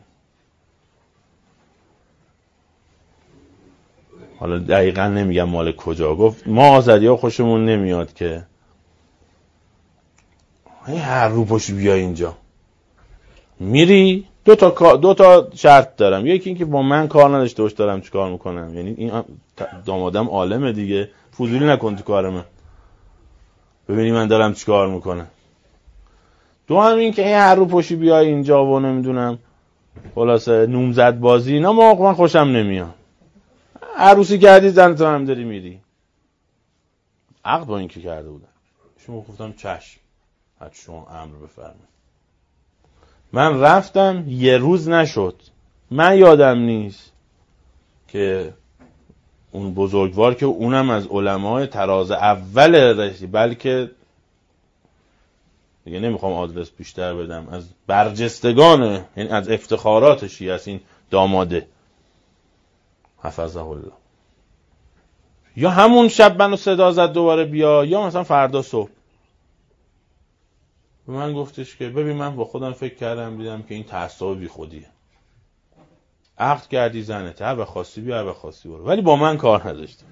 حالا دقیقا نمیگم مال کجا، گفت ما آزادی ها خوشمون نمیاد که هر رو پشت بیا اینجا میری. دو تا دو تا شرط دارم، یکی این که با من کار نداشته باش دارم چی کار میکنم، یعنی این دامادم عالمه دیگه، فضولی نکن تو کار من، ببینی من دارم چی کار میکنم. دو هم این که هر رو پشت بیای اینجا و نمیدونم خلاصه نومزد بازی اینا، ما من خوشم نمیاد. عروسی کردی زن تو هم داری میری. عقد با این که کرده بودن، شما گفتم چشم، حتی شما امر بفرمایید. من رفتم، یه روز نشد من یادم نیست که اون بزرگوار که اونم از علمای تراز اول رشتی، بلکه دیگه نمیخوام آدرس بیشتر بدم، از برجستگان، یعنی از افتخارات شیعه است این داماده حفظه الله، یا همون شب منو صدا زد دوباره بیا، یا مثلا فردا صبح به من گفتش که ببین من با خودم فکر کردم دیدم که این تعصب بی خودیه، عقد کردی زنته، هر بخواستی بیا هر بخواستی برو، ولی با من کار نداشتی.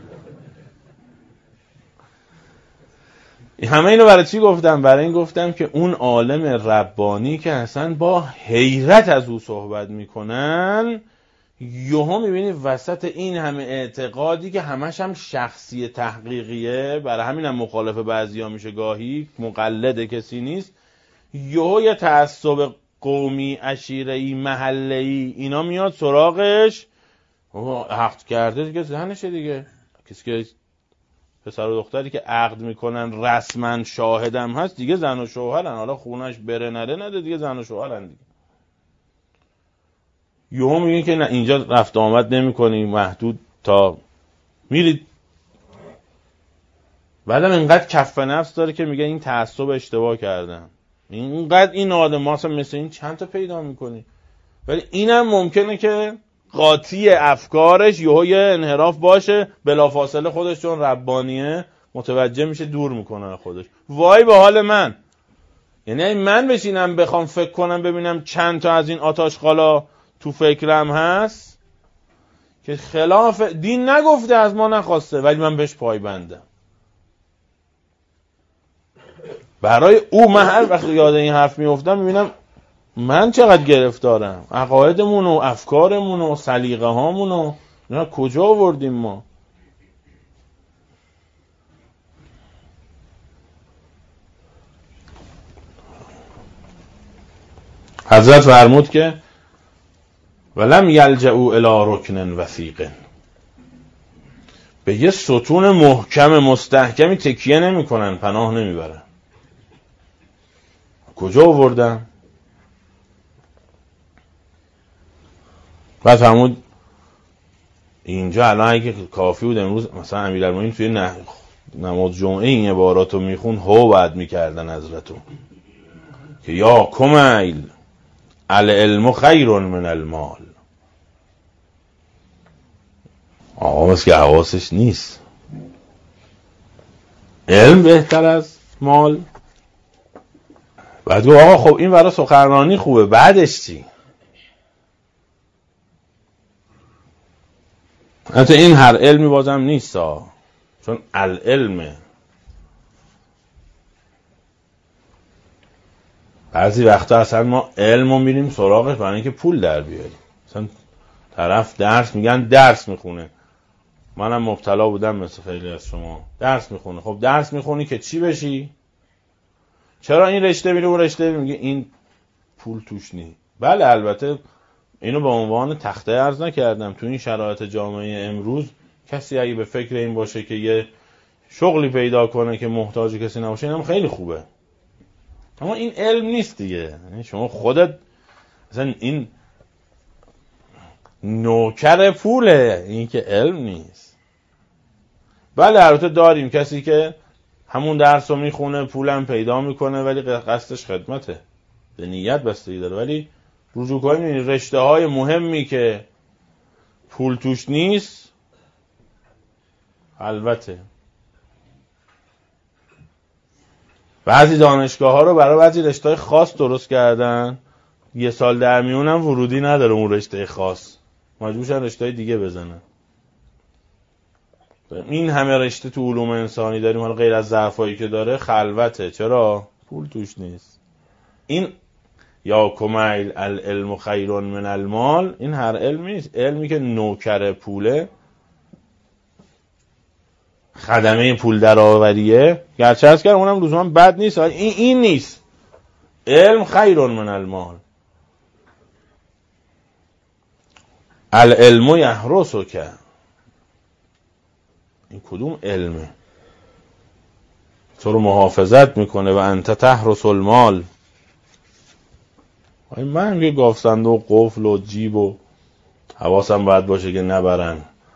همه اینو برای چی گفتم؟ برای این گفتم که اون عالم ربانی که اصلا با حیرت از او صحبت میکنن، یهو میبینی وسط این همه اعتقادی که همش هم شخصی تحقیقیه، برای همین هم مخالف بعضیا میشه گاهی، مقلد کسی نیست، یهو یه تعصب قومی، عشیره‌ای، محله‌ای اینا میاد سراغش. عقد کرده دیگه زنشه دیگه، کسی که پسر و دختری که عقد میکنن رسما شاهدم هست دیگه زن و شوهرن، حالا خونش بره نره نده دیگه زن و شوهرن دیگه. یهو میگه که نه اینجا رفت آمد نمی کنی، محدود تا میرید. بعدم اینقدر کف نفس داره که میگه این تعصب اشتباه کردم. اینقدر این آدم اصلا مثل این چند تا پیدا میکنی، ولی اینم ممکنه که قاطی افکارش یهو یه انحراف باشه، بلافاصله خودش چون ربانیه متوجه میشه دور میکنه خودش. وای به حال من، یعنی من بشینم بخوام فکر کنم ببینم چند تا از این آتاشقالا تو فکرم هست که خلاف دین نگفته، از ما نخواسته، ولی من بهش پایبندم. برای او من هر وقت یاد این حرف میافتم میبینم من چقدر گرفتارم، عقایدمون و افکارمون و سلیقه هامون و اینا کجا آوردیم ما. حضرت فرمود که ولم یلجئوا الی رکن وثیق، به یه ستون محکم مستحکمی تکیه نمی کنن، پناه نمی برن. کجا آوردن؟ بعد فرمود اینجا الان اگه کافی بود امروز مثلا امیرالمومنین توی نه نماز جمعه این عباراتو میخون، هو بعد میکردن حضرتو که یا کمیل العلم خیر من المال. آقا بس که حواسش نیست، علم بهتر از مال. بعد گفت آقا خب این برای سخنرانی خوبه، بعدش چی؟ حتی این هر علمی بازم نیست ها، چون العلمه. بعضی وقتا اصلا ما علمو میریم سراغش برای اینکه پول در بیاریم. مثلا طرف درس میگن درس میخونه، منم مبتلا بودم مثل خیلی از شما، درس میخونه. خب درس میخونی که چی بشی؟ چرا این رشته میره اون رشته میگه این پول توش نی؟ بله البته اینو به عنوان تخته عرض نکردم، تو این شرایط جامعه امروز کسی اگه به فکر این باشه که یه شغلی پیدا کنه که محتاج کسی نباشه، اینم خیلی خوبه. اما این علم نیست دیگه. یعنی شما خودت مثلا این نوکر پوله، این که علم نیست. بله البته داریم کسی که همون درس رو میخونه، پولم پیدا میکنه، ولی قصدش خدمته، به نیت بستگی داره. ولی رجوع کنیم رشته های مهمی که پول توش نیست، البته بعضی دانشگاه ها رو برای بعضی رشته های خاص درست کردن، یه سال در میونم ورودی نداره اون رشته خاص، مجبور شدن رشته های دیگه بزنن. این همه رشته تو علوم انسانی داریم، حالا غیر از ضعفایی که داره خلوته. چرا؟ پول توش نیست. این یا کمیل العلم خیر من المال، این هر علمی نیست. علمی که نوکر پوله، خدمه پول درآوریه، گرچه هست که اونم لزوما بد نیست، این این نیست. علم خیر من المال. العلم یحرسک، این کدوم علمه؟ تو رو محافظت میکنه. و انت تحرس المال، من یه گاف صندوق قفل و جیب و حواسم باید باشه که نبرن.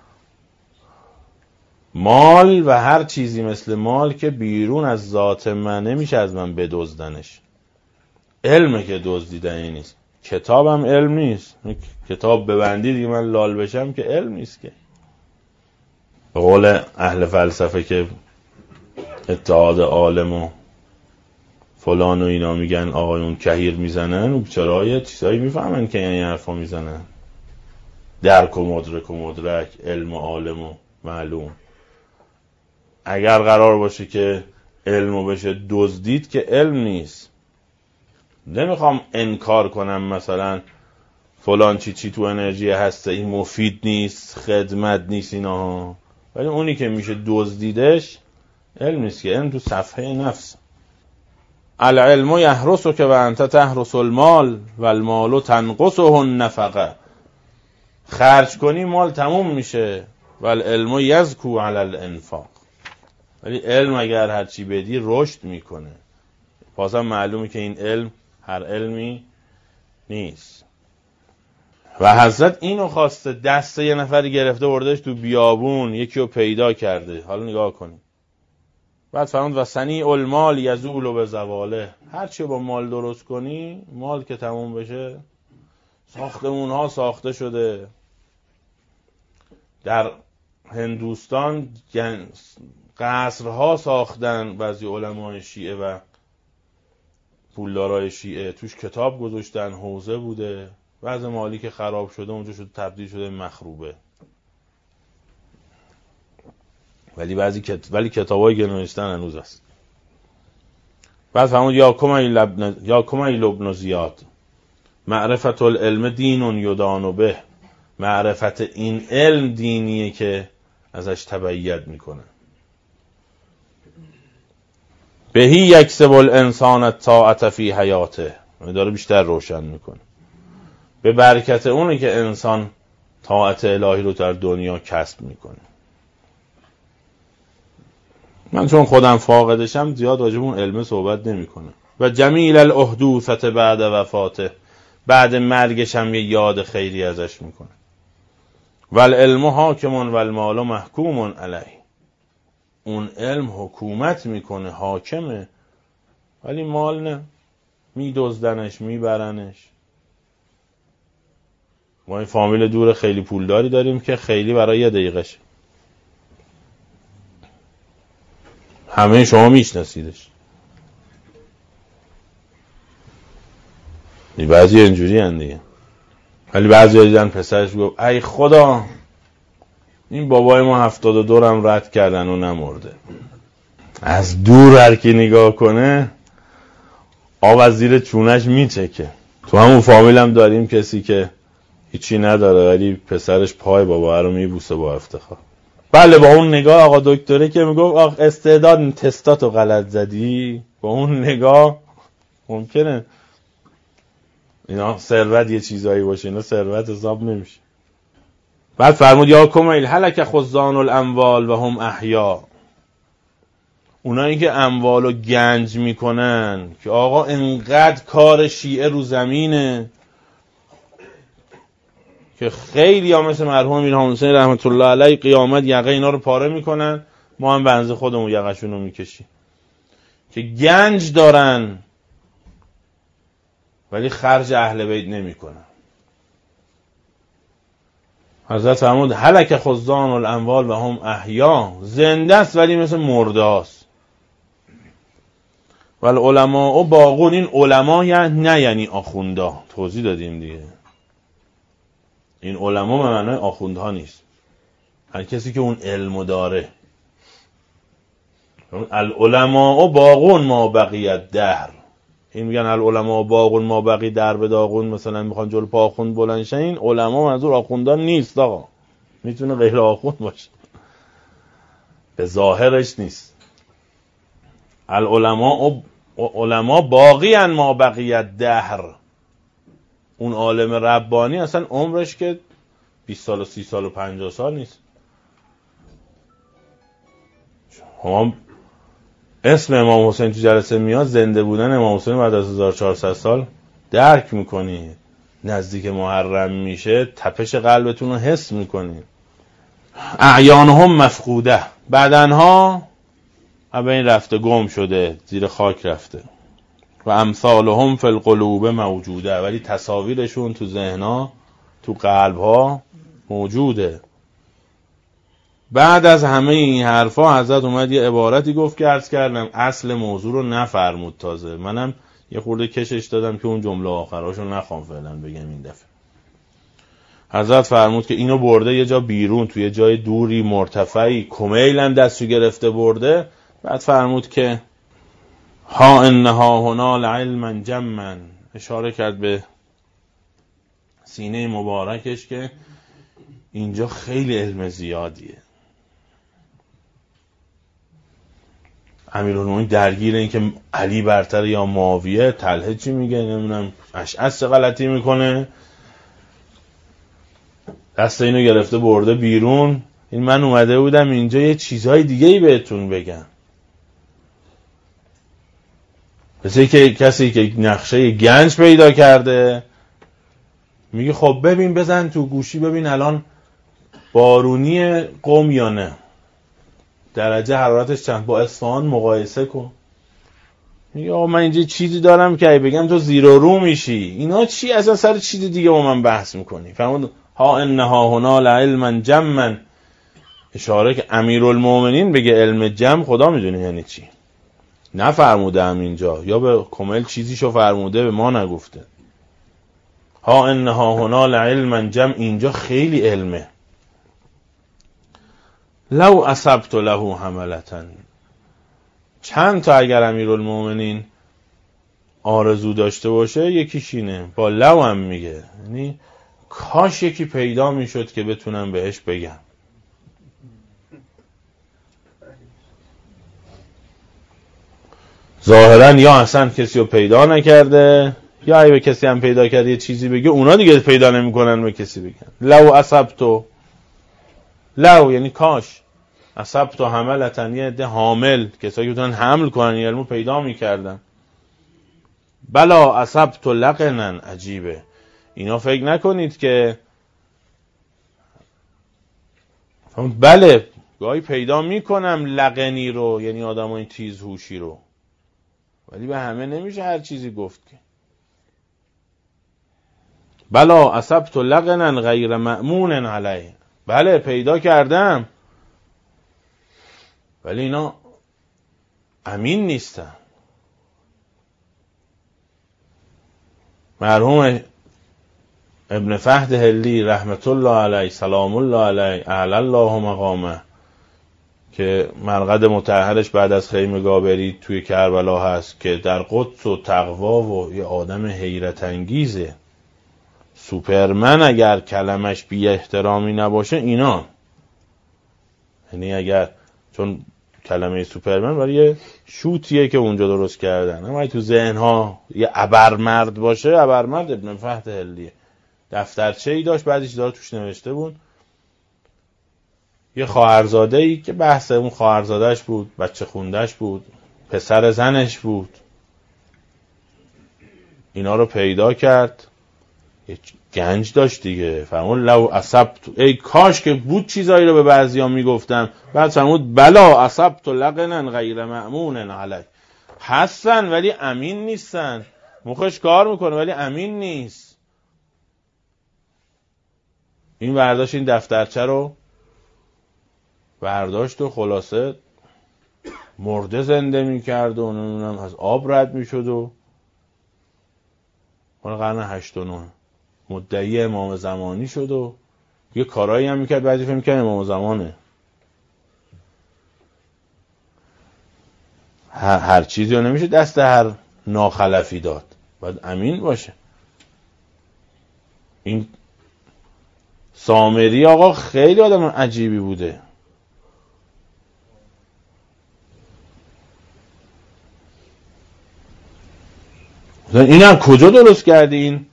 مال و هر چیزی مثل مال که بیرون از ذات من نمیشه از من بدزدنش. علمه که دزدیدنی نیست. کتابم علم نیست. کتاب ببندی دیگه من لال بشم که علم نیست که. به قول اهل فلسفه که اتحاد عالم و فلان و اینا میگن آقایون کهیر میزنن، و بیچاره یه چیزایی میفهمن که یعنی حرفا میزنن. درک و مدرک و مدرک، علم و عالم و معلوم. اگر قرار باشه که علمو بشه دزدید که علم نیست. نمیخوام انکار کنم مثلا فلان چی چی تو انرژی هسته این مفید نیست، خدمت نیست اینا، ولی اونی که میشه دزدیدش علم نیست که. علم تو صفحه نفس. العلم یحرسک و انت تحرس المال و المال تنقصه النفقه. خرج کنی مال تموم میشه. و العلم یزکو علی الانفاق. ولی علم اگر هرچی بدی رشد میکنه. بازم معلومه که این علم هر علمی نیست. و حضرت اینو خواسته، دست یه نفری گرفته بردش تو بیابون، یکی رو پیدا کرده. حالا نگاه کنید. بعد فرمود و صنیع المال یزول به زواله. هرچی با مال درست کنی، مال که تموم بشه. ساختمون ها ساخته شده در هندوستان، قصرها ساختن بعضی علمای شیعه و پولدارای شیعه، توش کتاب گذاشتن، حوزه بوده. بعضی مالی که خراب شده اونجا شده تبدیل شده مخروبه. ولی بعضی کت... ولی کتابای گنوشتن هنوز است. بعد فرمود یا کمیل ابن یا کمیل ابن زیاد معرفت العلم دین یدان به. معرفت این علم دینیه که ازش تبعیت میکنه. بهی یکسب الانسان الطاعت فی حیاته. داره بیشتر روشن میکنه. به برکت اونه که انسان طاعت الهی رو در دنیا کسب میکنه. من چون خودم فاقدشم زیاد راجب اون علم صحبت نمیکنه. و جمیل الاحدوثت بعد وفاته، بعد مرگش هم یه یاد خیری ازش میکنه. والعلم حاکم والمال محکوم علیه، اون علم حکومت میکنه، حاکمه، ولی مال نه، میدزدنش، میبرنش. ما این فامیل دور خیلی پولداری داریم که خیلی برای یه دقیقش همه شما میشناسیدش. بعضی اینجوری هن دیگه. ولی بعضی دیدن پسرش گفت ای خدا این بابای ما هفتاد و دورم رد کردن و نمرده. از دور هر کی نگاه کنه آب از زیر چونش میچکه. تو همون فامیل هم داریم کسی که هیچی نداره ولی پسرش پای بابا رو میبوسه با افتخار. بله با اون نگاه آقا دکتره که میگفت آخ استعداد تستاتو غلط زدی، با اون نگاه ممکنه اینا ثروت یه چیزایی باشه، اینا ثروت حساب نمیشه. بعد فرمود یا کمیل هلک خزان الاموال و هم احیا، اونایی که اموالو گنج میکنن که آقا انقدر کار شیعه رو زمینه که خیلی ها مثل مرحوم امیر حسین رحمت الله علیه قیامت یقه اینا رو پاره میکنن، ما هم بنز خودمون یقهشون رو میکشیم، که گنج دارن ولی خرج اهل بیت نمیکنن. حضرت فرمود هلک خزان الاموال و هم احیا، زنده است ولی مثل مرده است. ولی علماء باقون، این علما یعنی نه یعنی آخوندا، توضیح دادیم دیگه. این علما به معنای آخوندها نیست، هر کسی که اون علمو داره. العلماء باقون ما بقیت دهر، این میگن العلماء باقون ما بقی در به داغون، مثلا میخوان جلو پا آخوند بلند شن. این علما منظور آخوندان نیست آقا، میتونه غیر آخوند باشه، به ظاهرش نیست. العلماء علما باقی ان ما بقیت دهر، اون عالم ربانی اصلا عمرش که بیست سال و سی سال و پنجاه سال نیست. شما اسم امام حسین تو جلسه میاد، زنده بودن امام حسین بعد از هزار و چهارصد سال درک میکنی، نزدیک محرم میشه تپش قلبتون رو حس میکنی. اعیانهم مفقوده، بدنها به این رفته، گم شده، زیر خاک رفته. و امثالهم فی القلوب موجوده، ولی تصاویرشون تو ذهنها، تو قلبها موجوده. بعد از همه این حرفا حضرت اومد یه عبارتی گفت که عرض کردم اصل موضوع رو نفرمود. تازه منم یه خورده کشش دادم که اون جمله آخراشو نخوام فعلا بگم این دفعه. حضرت فرمود که اینو برده یه جا بیرون، توی یه جای دوری مرتفعی، کمیل هم دستو گرفته برده. بعد فرمود که ها انها هنا لعلما جما، اشاره کرد به سینه مبارکش که اینجا خیلی علم زیادیه. امیرالمومنین درگیر این که علی برتر یا معاویه، طلحه چی میگه نمیدونم، اشعث چه غلطی میکنه، دست اینو گرفته برده بیرون. این من اومده بودم اینجا یه چیزهای دیگه ای بهتون بگم. مثل که کسی که نقشه گنج پیدا کرده میگه خب ببین بزن تو گوشی ببین الان بارونی قم یا نه، درجه حرارتش چند، با اصفهان مقایسه کن. میگه آقا من اینجا چیزی دارم که بگم تو زیر و رو میشی. اینا چی اصلا سر چیز دیگه با من بحث میکنی؟ فرمود ها انها هنا لعلما جما، اشاره که امیرالمومنین بگه علم جمع خدا میدونه یعنی چی. نفرموده هم اینجا، یا به کمل چیزیشو فرموده به ما نگفته. ها انها هنا لعلما جمع، اینجا خیلی علمه. لو اصبت له حملتا، چند تا اگر امیرالمومنین آرزو داشته باشه یکیش اینه، با لو هم میگه، یعنی کاش یکی پیدا میشد که بتونم بهش بگم. ظاهرا یا اصلا کسی رو پیدا نکرده یا اگه به کسی هم پیدا کرد یه چیزی بگه، اونا دیگه پیدا نمیکنن به کسی بگن. لو اصبتو، لو یعنی کاش، اصبتو حملتن، یه عده حامل، کسایی که بتونن حمل کنن یه علمو پیدا میکردن. بلا اصبتو لقنن، عجیبه. اینا فکر نکنید که بله گاهی پیدا میکنم لقنی رو، یعنی آدمای تیز هوشی رو، ولی به همه نمیشه هر چیزی گفت که. بلا اصبت لقنا غیر مأمون علیه، بله پیدا کردم ولی اینا امین نیستن. مرحوم ابن فهد هلی رحمت الله علیه، سلام الله علیه، اعلی الله مقامه، که مرقد مطهرش بعد از خیمگاه برید توی کربلا هست، که در قدس و تقوا و یه آدم حیرت انگیزه. سوپرمن اگر کلمش بی احترامی نباشه اینا، یعنی اگر، چون کلمه سوپرمن برای یه شوتیه که اونجا درست کردن، اما تو ذهنها یه ابرمرد باشه، ابرمرد ابن فهد هلیه. دفترچه ای داشت، بعدش داره توش نوشته بود یه خواهرزاده ای که بحث اون خواهرزادهش بود، بچه خوندهش بود، پسر زنش بود، اینا رو پیدا کرد، یه گنج داشت دیگه. فرمود لو اصبت، ای کاش که بود چیزایی رو به بعضیا میگفتم. بعد فرمود بلا اصبت لقنا غیر مأمون علیه، هستن ولی امین نیستن، مخش کار میکنه ولی امین نیست. این برداشت این دفترچه رو برداشت و خلاصه مرده زنده میکرد و نمیدونم از آب رد میشد و اون قرن هشت و نه مدعی امام زمانی شد و یه کارایی هم میکرد، بعضی فکر میکرد امام زمانه. هر, هر چیزی رو نمیشه دست هر ناخلفی داد، باید امین باشه. این سامری آقا خیلی آدم عجیبی بوده. این هم کجا درست کردی؟ این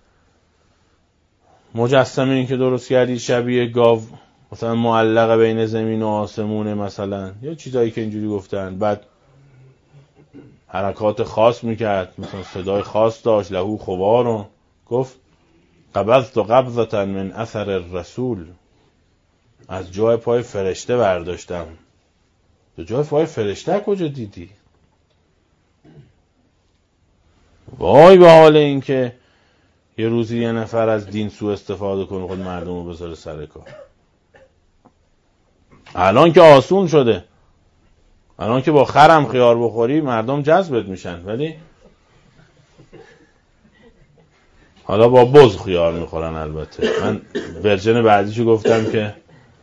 مجسمه این که درست کردی شبیه گاو مثلا معلقه بین زمین و آسمونه مثلا، یا چیزایی که اینجوری گفتن، بعد حرکات خاص میکرد، مثلا صدای خاص داشت، لهو خوارو، گفت قبضت قبضتا من اثر الرسول، از جای پای فرشته برداشتم. تو جای پای فرشته کجا دیدی؟ وای به حال این که یه روزی یه نفر از دین سوء استفاده کنه، خود مردم رو بذاره سر کار. الان که آسون شده، الان که با خرم خیار بخوری مردم جذبت میشن، ولی حالا با بز خیار میخورن. البته من ورژن بعدیشو گفتم که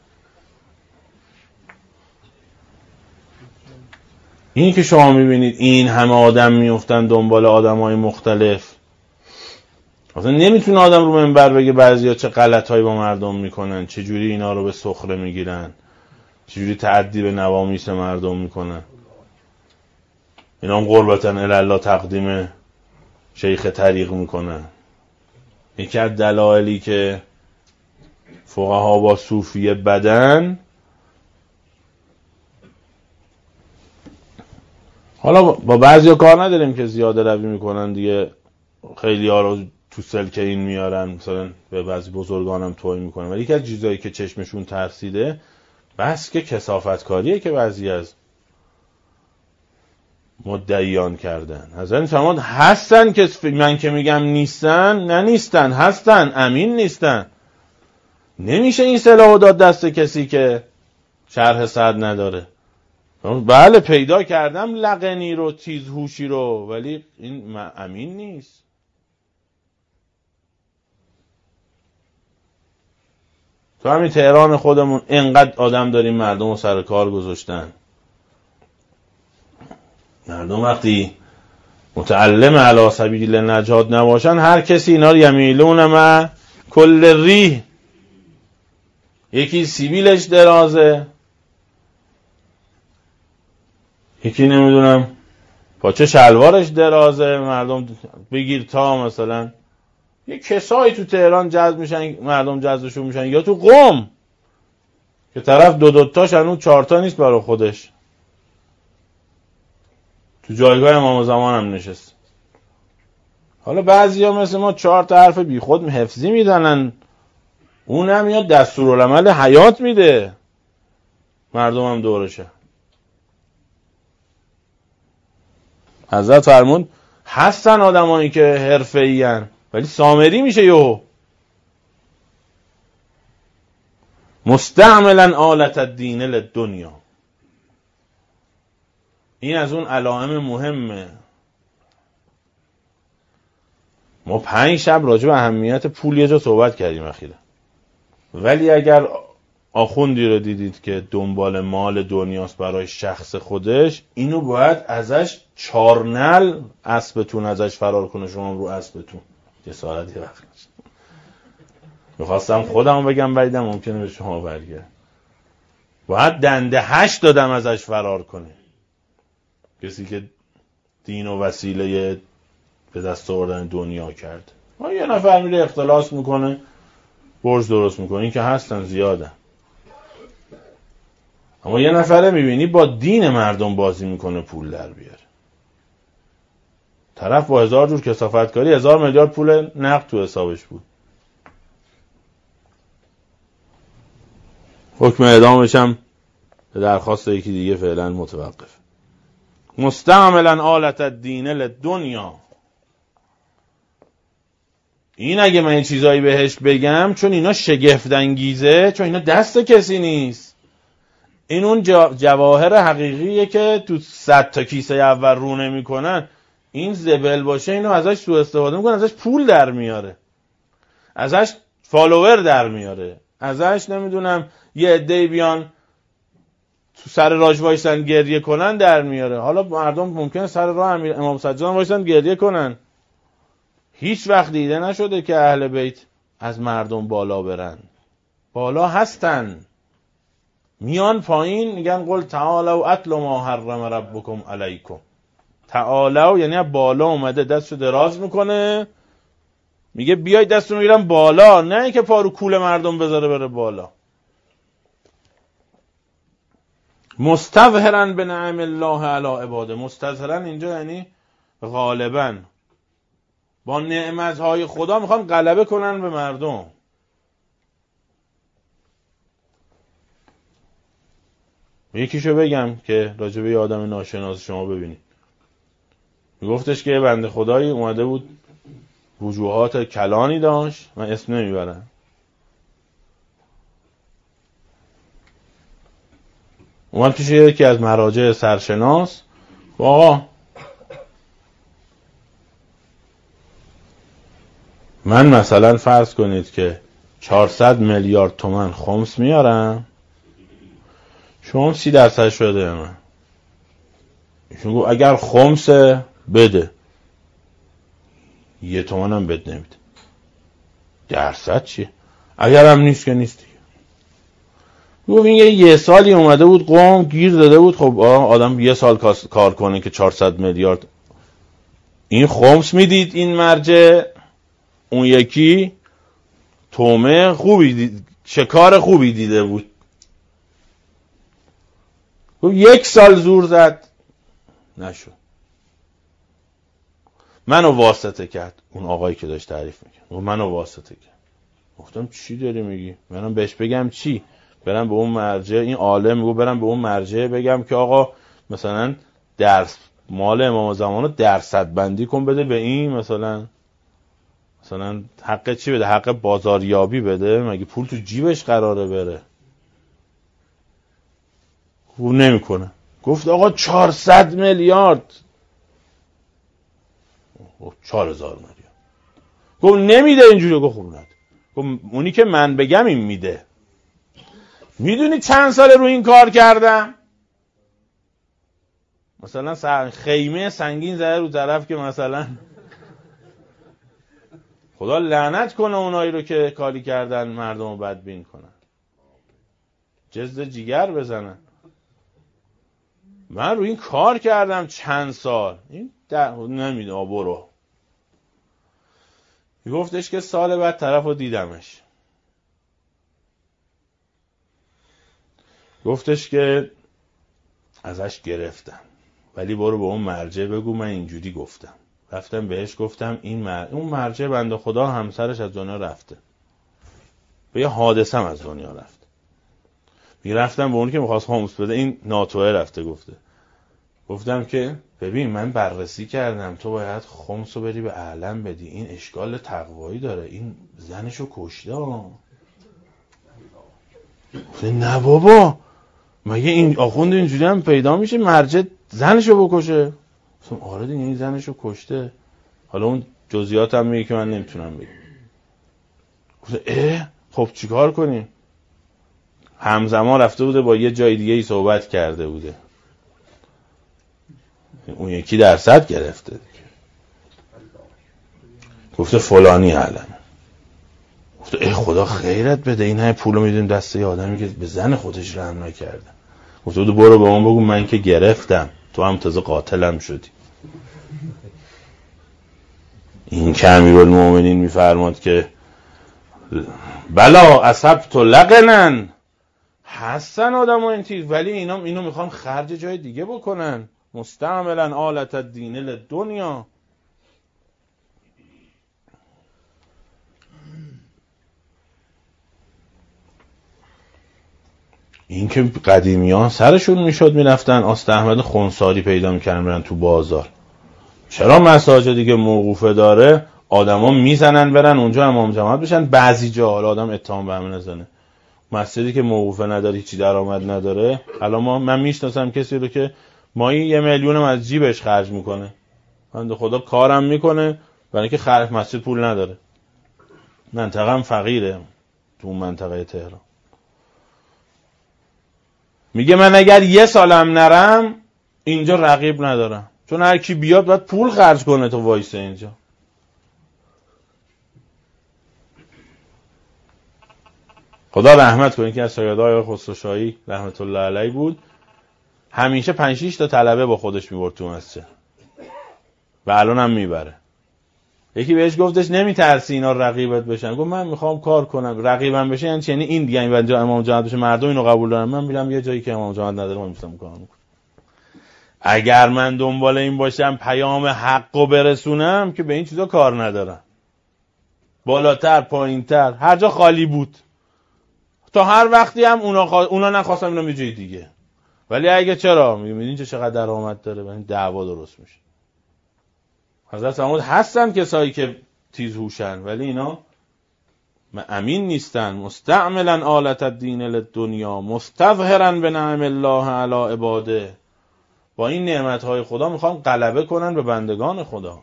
این که شما میبینید این همه آدم میفتن دنبال آدمای مختلف، اصلا نمیتونه آدم رو منبر بگه بعضیا چه غلطایی با مردم میکنن، چه جوری اینا رو به سخره میگیرن، چه جوری تعدی به نوامیس مردم میکنن. اینا هم قربتاً الی تقدیم شیخ طریق میکنن. یکی از دلایلی که فقها با صوفیه بدن، حالا با بعضیا کار نداریم که زیاده روی میکنن دیگه، خیلی ها رو تو سلکه این میارن، مثلا به بعضی بزرگانم توهین میکنن، ولی یکی از چیزایی که چشمشون ترسیده بس که کثافتکاریه که بعضی از مدعیان کردن. حضرت فرمود هستن که من که میگم نیستن، نه نیستن، هستن، امین نیستن. نمیشه این سلاحو داد دست کسی که شرح صد نداره. بله پیدا کردم لقنی رو، تیز هوشی رو، ولی این امین نیست. تو همین تهران خودمون اینقدر آدم داریم مردم رو سر کار گذاشتن. مردم وقتی متعلم علی سبیل نجات نباشن، هر کسی اینا رو یمیلون ما کل ریح، یکی سیبیلش درازه، یکی نمیدونم پاچه شلوارش درازه، مردم بگیر تا مثلا یه کسایی تو تهران جذب میشن، مردم جذبشون میشن، یا تو قم که طرف دو دوتاش هنوز چارتا نیست برای خودش، تو جایگاه امام زمان هم نشست. حالا بعضی ها مثل ما چهار تا حرف بی خود حفظی میدنن، اون هم یا دستورالعمل حیات میده، مردم هم دورشه. حضرت فرمود هستن آدمایی که حرفه‌ای ان ولی سامری میشه یهو. مستعملا آلت الدین للدنیا، این از اون علائم مهمه. ما پنج شب راجع به اهمیت پول یه جا صحبت کردیم اخیراً، ولی اگر آخوندی رو دیدید که دنبال مال دنیاست برای شخص خودش، اینو باید ازش چارنل اسبتون ازش فرار کنه. شما رو اسبتون جسارتی وقت نشد. میخواستم خودم بگم ولیدم ممکنه به شما برگرد. باید دنده هشت دادم ازش فرار کنه. کسی که دین و وسیله به دست آوردن دنیا کرد. ما یه نفر میره اختلاس میکنه، برج درست میکنه، این که هستن زیادن. اما یه نفره میبینی با دین مردم بازی میکنه پول در بیاره. طرف با هزار جور کثافتکاری هزار میلیارد پول نقد تو حسابش بود. حکم اعدامش هم به درخواست یکی دیگه فعلا متوقف. مستعملا آلت الدین للدنیا. این اگه من این چیزایی بهش بگم چون اینا شگفت انگیزه، چون اینا دست کسی نیست، این اون جواهر حقیقیه که تو صد تا کیسه اول رو نمی کنن، این زبل باشه اینو ازش سوء استفاده میکنه، ازش پول در میاره، ازش فالوور در میاره، ازش نمیدونم یه عده‌ای بیان تو سر راج وایسن گریه کنن در میاره. حالا مردم ممکنه سر راه امیر امام سجاد وایسن گریه کنن. هیچ وقت دیده نشده که اهل بیت از مردم بالا برن. بالا هستن، میان پایین میگن قل تعالوا اتل ما حرم ربکم علیکم. تعالوا یعنی بالا اومده دستشو دراز میکنه میگه بیای دستو میگیرم بالا، نه اینکه پا رو کول مردم بذاره بره بالا. مستظهرا به نعم الله علی عباده. مستظهرا اینجا یعنی غالبا با نعمتهای خدا میخوان غلبه کنن به مردم. یکیشو بگم که راجبه یه آدم ناشناس شما ببینید. میگفتش که یه بنده خدایی اومده بود، وجوهات کلانی داشت، من اسم نمیبرم، اومد پیش یکی از مراجع سرشناس، آقا من مثلا فرض کنید که چهارصد میلیارد تومان خمس میارم، شما سی درصد شده من. ایشون گفت اگر خمسه بده، یه تومان هم بد نمیده. درصد چیه؟ اگر هم نیست که نیست دیگه. گفت این یه سالی اومده بود قوم گیر داده بود، خب آدم یه سال کار کنه که چهارصد میلیارد این خمس میدید این مرجع، اون یکی تومه خوبی دید، شکار خوبی دیده بود. گفت یک سال زور زد نشد، منو واسطه کرد. اون آقایی که داشت تعریف میکرد گفت منو واسطه کرد. گفتم چی داری میگی؟ برام بهش بگم چی؟ برام به اون مرجع، این عالم میگه برام به اون مرجع بگم که آقا مثلا درس مال امام زمانو درصد بندی کن بده به این، مثلا مثلا حق چی بده؟ حق بازاریابی بده؟ مگه پول تو جیبش قراره بره؟ او نمیکنه. گفت آقا چهارصد میلیارد. گفت چهار هزار میلیارد. گفت نمیده اینجوری. گفت خوب نده. گفت اونی که من بگم این میده. میدونی چند سال رو این کار کردم؟ مثلا خیمه سنگین زده رو طرف که مثلا خدا لعنت کنه اونایی رو که کاری کردن مردم رو بدبین کنن، جزد جیگر بزنن. من روی این کار کردم چند سال، این نمیدونم برو. گفتش که سال بعد طرف رو دیدمش، گفتش که ازش گرفتم ولی برو به اون مرجع بگو من اینجوری گفتم. رفتم بهش گفتم این مر... اون مرجع بنده خدا همسرش از دنیا رفته، به یه حادثه هم از دنیا رفته. میرفتم به اون که میخواست خمس بده، این ناتوه رفته. گفته گفتم که ببین من بررسی کردم، تو باید خمس رو بری به اعلم بدی، این اشکال تقوایی داره، این زنشو کشته. گفته نه بابا، مگه این آخوند اینجوری هم پیدا میشه مرجع زنشو بکشه؟ گفتم آره دیگه این زنشو کشته، حالا اون جزئیات هم میگه که من نمیتونم بگم. گفته اه خب چیکار کنیم؟ همزمان رفته بوده با یه جای دیگه ای صحبت کرده بوده، اون یکی درصد گرفته. گفته فلانی علم. گفته ای خدا خیرت بده، این همه پولو میدون دست یه آدمی که به زن خودش رحم نکرده. گفته برو به اون بگو من که گرفتم، تو هم تازه قاتلم شدی. این که امیرالمومنین میفرماد که بلا اصبت لقنن، هستن آدم و این چیز، ولی اینا اینو میخوان خرج جای دیگه بکنن. مستعملا آلت الدین للدنیا. این که قدیمیان سرشون میشد میرفتن آست احمد خونساری پیدا میکردن برن تو بازار. چرا مساجد دیگه موقوفه داره آدما میزنن برن اونجا امام جماعت بشن؟ بعضی جا حالا آدم اتهام به همین نزنه، مسجدی که موقوفه نداره هیچی درآمد نداره. الان ما من میشناسم کسی رو که مایی یه میلیونم از جیبش خرج میکنه، بنده خدا کارم میکنه برای اینکه خرج مسجد پول نداره، منطقه هم فقیره تو اون منطقه تهران. میگه من اگر یه سالم نرم اینجا رقیب ندارم، چون هر کی بیاد باید پول خرج کنه تو وایسه اینجا. خدا رحمت کنه که از شاگردای خسروشاهی رحمت الله علیه بود، همیشه پنج شش تا طلبه با خودش میبرد تو مسجد و الان هم میبره. یکی بهش گفتش نمیترسی اینا رقیبت بشن؟ گفت من میخوام کار کنم رقیبم بشه، یعنی چی؟ یعنی این دیگه این بنجا امام جماعت بشه مردم اینو قبول دارن، من میرم یه جایی که امام جماعت نداره من میستم کار میکنم. اگر من دنبال این باشم پیام حقو برسونم که به این چیزا کار ندارم، بالاتر پایینتر هر جا خالی بود تا هر وقتی هم اونا خوا... اونا نخواستم اینو یه جای دیگه. ولی اگه چرا میبینین چه چقدر درآمد داره، ببین دعوا درست میشه. حضرت فرمود هستن کسایی که تیز هوشن ولی اینا امین نیستن. مستعملا آلت الدین للدنیا مستظهرا بنعم الله علی عباده. با این نعمتهای خدا میخوان غلبه کنن به بندگان خدا.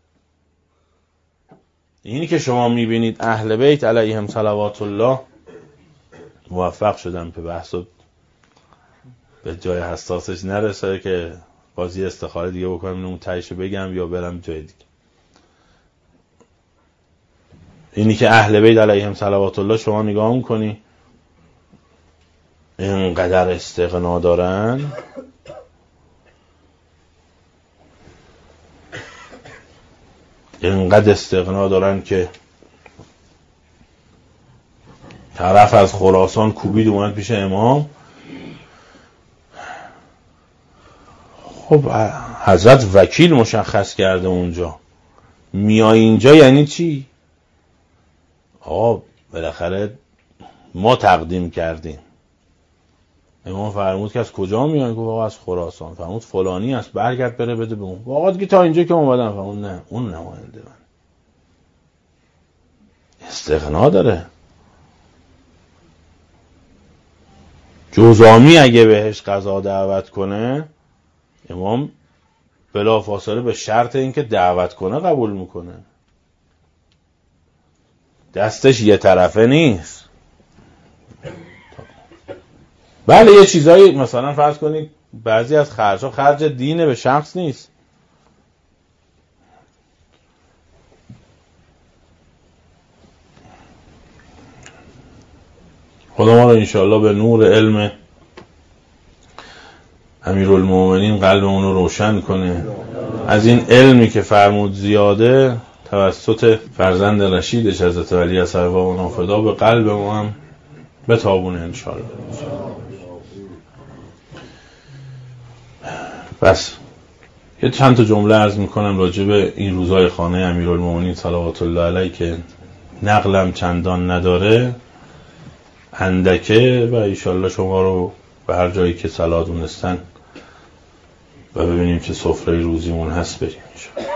اینی که شما میبینید اهل بیت علیهم صلوات الله موفق شدن به بحث به جای حساسش نرسه که بازی استخاره دیگه بکنم اون تایشو بگم یا برم جای دیگه. اینی که اهل بیت علیهم صلوات الله شما نگاه میکنی اینقدر استغنا دارن، اینقدر استغنا دارن که طرف از خراسان کوبید اومد پیش امام. خب حضرت وکیل مشخص کرده اونجا، میای اینجا یعنی چی؟ آقا بالاخره ما تقدیم کردیم. امام فرمود که از کجا میای؟ گفت آقا از خراسان. فرمود فلانی است برگرد بره بده به اون. آقا دیگه تا اینجا که اومدم. فرمود نه اون نماینده من. استغنا داره. جوزامی اگه بهش قضا دعوت کنه امام بلا فاصله به شرط اینکه دعوت کنه قبول میکنه، دستش یه طرفه نیست. بله یه چیزایی مثلا فرض کنید بعضی از خرجا خرج دینه به شخص نیست. خدا ما رو انشاءالله به نور علم امیرالمومنین قلبمون رو روشن کنه، از این علمی که فرمود زیاده توسط فرزند رشیدش حضرت علی از ارواح و نافدا به قلب ما هم بتابونه انشاءالله. بس یه چند تا جمله عرض میکنم راجع به این روزهای خانه امیرالمومنین صلوات الله علیه که نقلم چندان نداره، اندکه، و انشاءالله شما رو به هر جایی که صلاح دونستن و ببینیم چه سفره روزیمون هست بریم انشاءالله.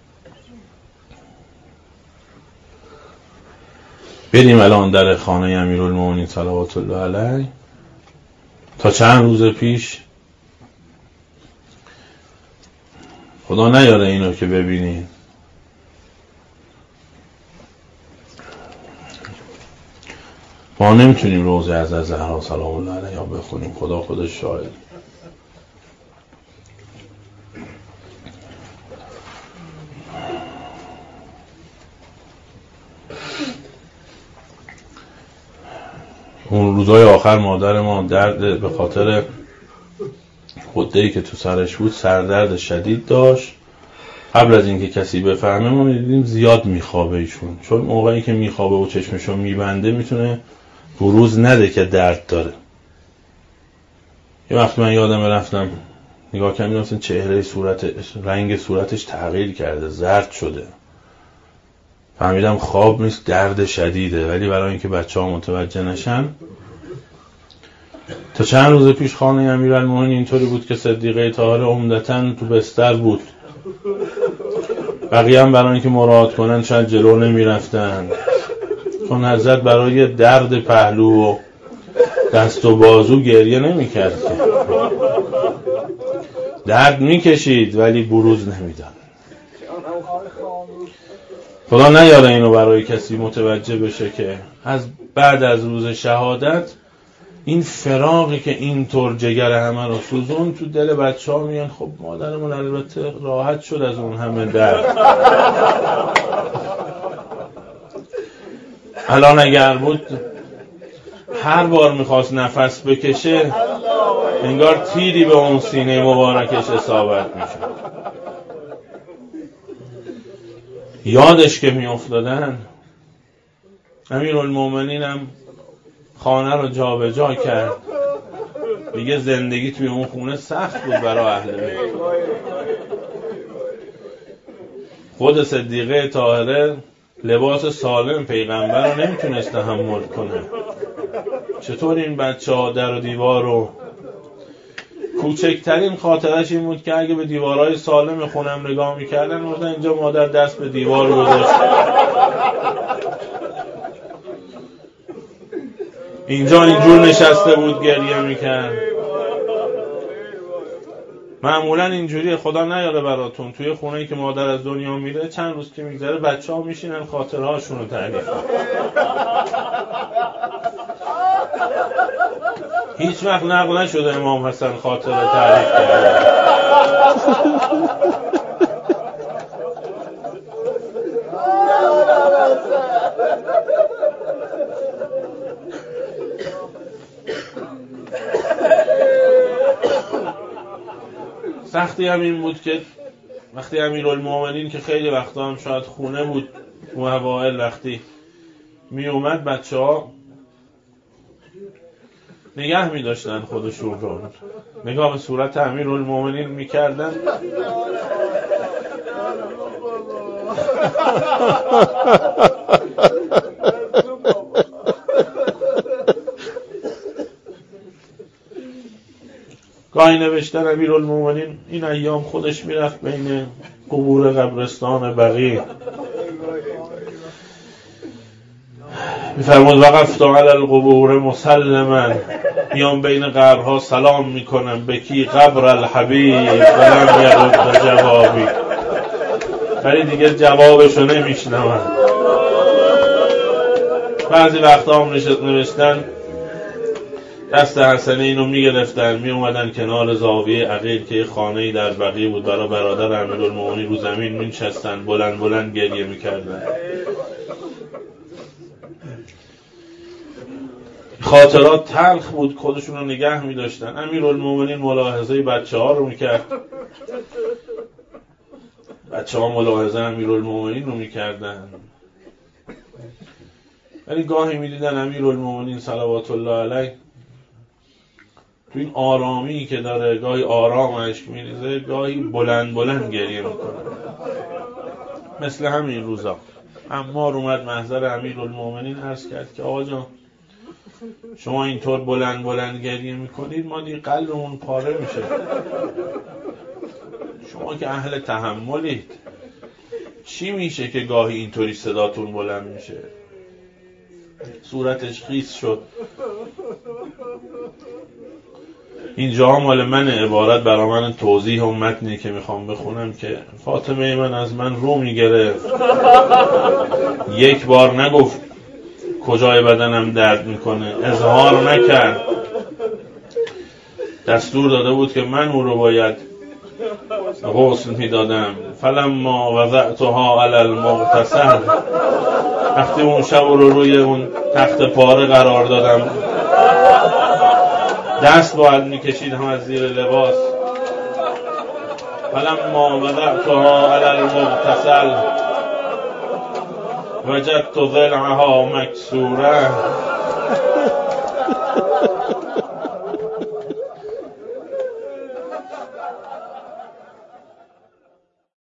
بریم الان در خانه امیرالمومنین صلوات الله علیه. تا چند روز پیش خدا نیاره اینو که ببینین ما نمیتونیم روزه از زهرا سلام الله علیها بخونیم، خدا خودش شاهد. اون روزهای آخر مادر ما درد به خاطر غده‌ای که تو سرش بود سردرد شدید داشت. قبل از اینکه کسی بفهمه ما می‌دیدیم زیاد میخوابه ایشون، چون موقعی که میخوابه و چشمشو میبنده میتونه بروز نده که درد داره. یه وقت من یادم رفتم نگاه کردم می‌دونم چهره صورت رنگ صورتش تغییر کرده، زرد شده. فهمیدم خواب نیست، درد شدیده. ولی برای اینکه بچه‌ها متوجه نشن، تا چند روز پیش خانه امیرالمومنین اینطوری بود که صدیقه طاهره عمدتاً تو بستر بود، بقیه هم برای اینکه مراعات کنن شاید جلو نمی رفتن، چون حضرت برای درد پهلو و دست و بازو گریه نمی کرد، درد می کشید ولی بروز نمی داد. خدا نیاره اینو برای کسی متوجه بشه که از بعد از روز شهادت این فراقی که اینطور جگر همه رو سوزون تو دل بچه ها میان خب مادرمون البته راحت شد از اون همه درد. الان اگر بود هر بار میخواست نفس بکشه انگار تیری به اون سینه مبارکش اصابت میشه. یادش که میافتادن امیرالمومنین هم خانه رو جا به جا کرد، دیگه زندگی توی اون خونه سخت بود برای اهل بیت. خود صدیقه طاهره لباس سالم پیغمبر رو نمیتونست تحمل کنه، چطور این بچه ها در و دیوار رو. کوچکترین خاطرش این بود که اگه به دیوارهای سالم خونم نگاه میکردن مثلا اینجا مادر دست به دیوار گذاشت، اینجا اینجور نشسته بود گریه میکرد. معمولا اینجوریه، خدا نیاره براتون توی خونه‌ای که مادر از دنیا میره چند روز که میگذره بچه ها میشینن خاطره هاشون رو تعریف کنن. هیچ وقت نقل نشده امام حسن خاطره تعریف کرده. سختی هم این بود که وقتی امیرالمومنین که خیلی وقتا هم شاید خونه بود و اوائل وقتی می اومد بچه ها نگه می داشتن خودشون رو، نگاه به صورت امیرالمومنین می کردن. گاهی نوشتن امیرالمومنین این ایام خودش میرفت بین قبور قبرستان بقیع، میفرمود وقفت علی القبور مسلما، میام بین قبرها سلام میکنم بکی قبر الحبیب ولم یرد جوابی، ولی دیگه جوابشو نمیشنم. بعضی وقتا هم نوشتن دست حسنه اینو میگرفتن می اومدن کنار زاویه عقیل که خانه‌ای در بقیع بود، برای برادر امیرالمومنین رو زمین مینشستن بلند بلند گریه میکردن. خاطرات تلخ بود، خودشون رو نگه می داشتن. امیرالمومنین ملاحظه بچه ها رو میکرد، بچه ها ملاحظه امیرالمومنین رو میکردن، ولی گاهی میدیدن امیرالمومنین صلوات الله علیه تو این آرامی که داره گاهی آرام اشک میریزه، گاهی بلند بلند گریه میکنه. مثل همین روزا عمار اومد محضر امیرالمومنین عرض کرد که آقا جان شما اینطور بلند بلند گریه میکنید، ما دیگه قلبمون پاره میشه، شما که اهل تحملید، چی میشه که گاهی اینطوری صداتون بلند میشه؟ صورتش خیس شد. اینجا مال من عبارت برای من توضیح و متنی که میخوام بخونم که فاطمه من از من رو میگرفت، یک بار نگفت کجای بدنم درد میکنه، اظهار نکرد، دستور داده بود که من او رو باید غسل میدادم. فلما وضعتها علی المغتسل، وقتی اون شب رو روی اون تخت پاره قرار دادم، دست باید میکشید هم از زیر لباس. فلما وضعتها علی المغتسل وجدت ضلعها مکسوره،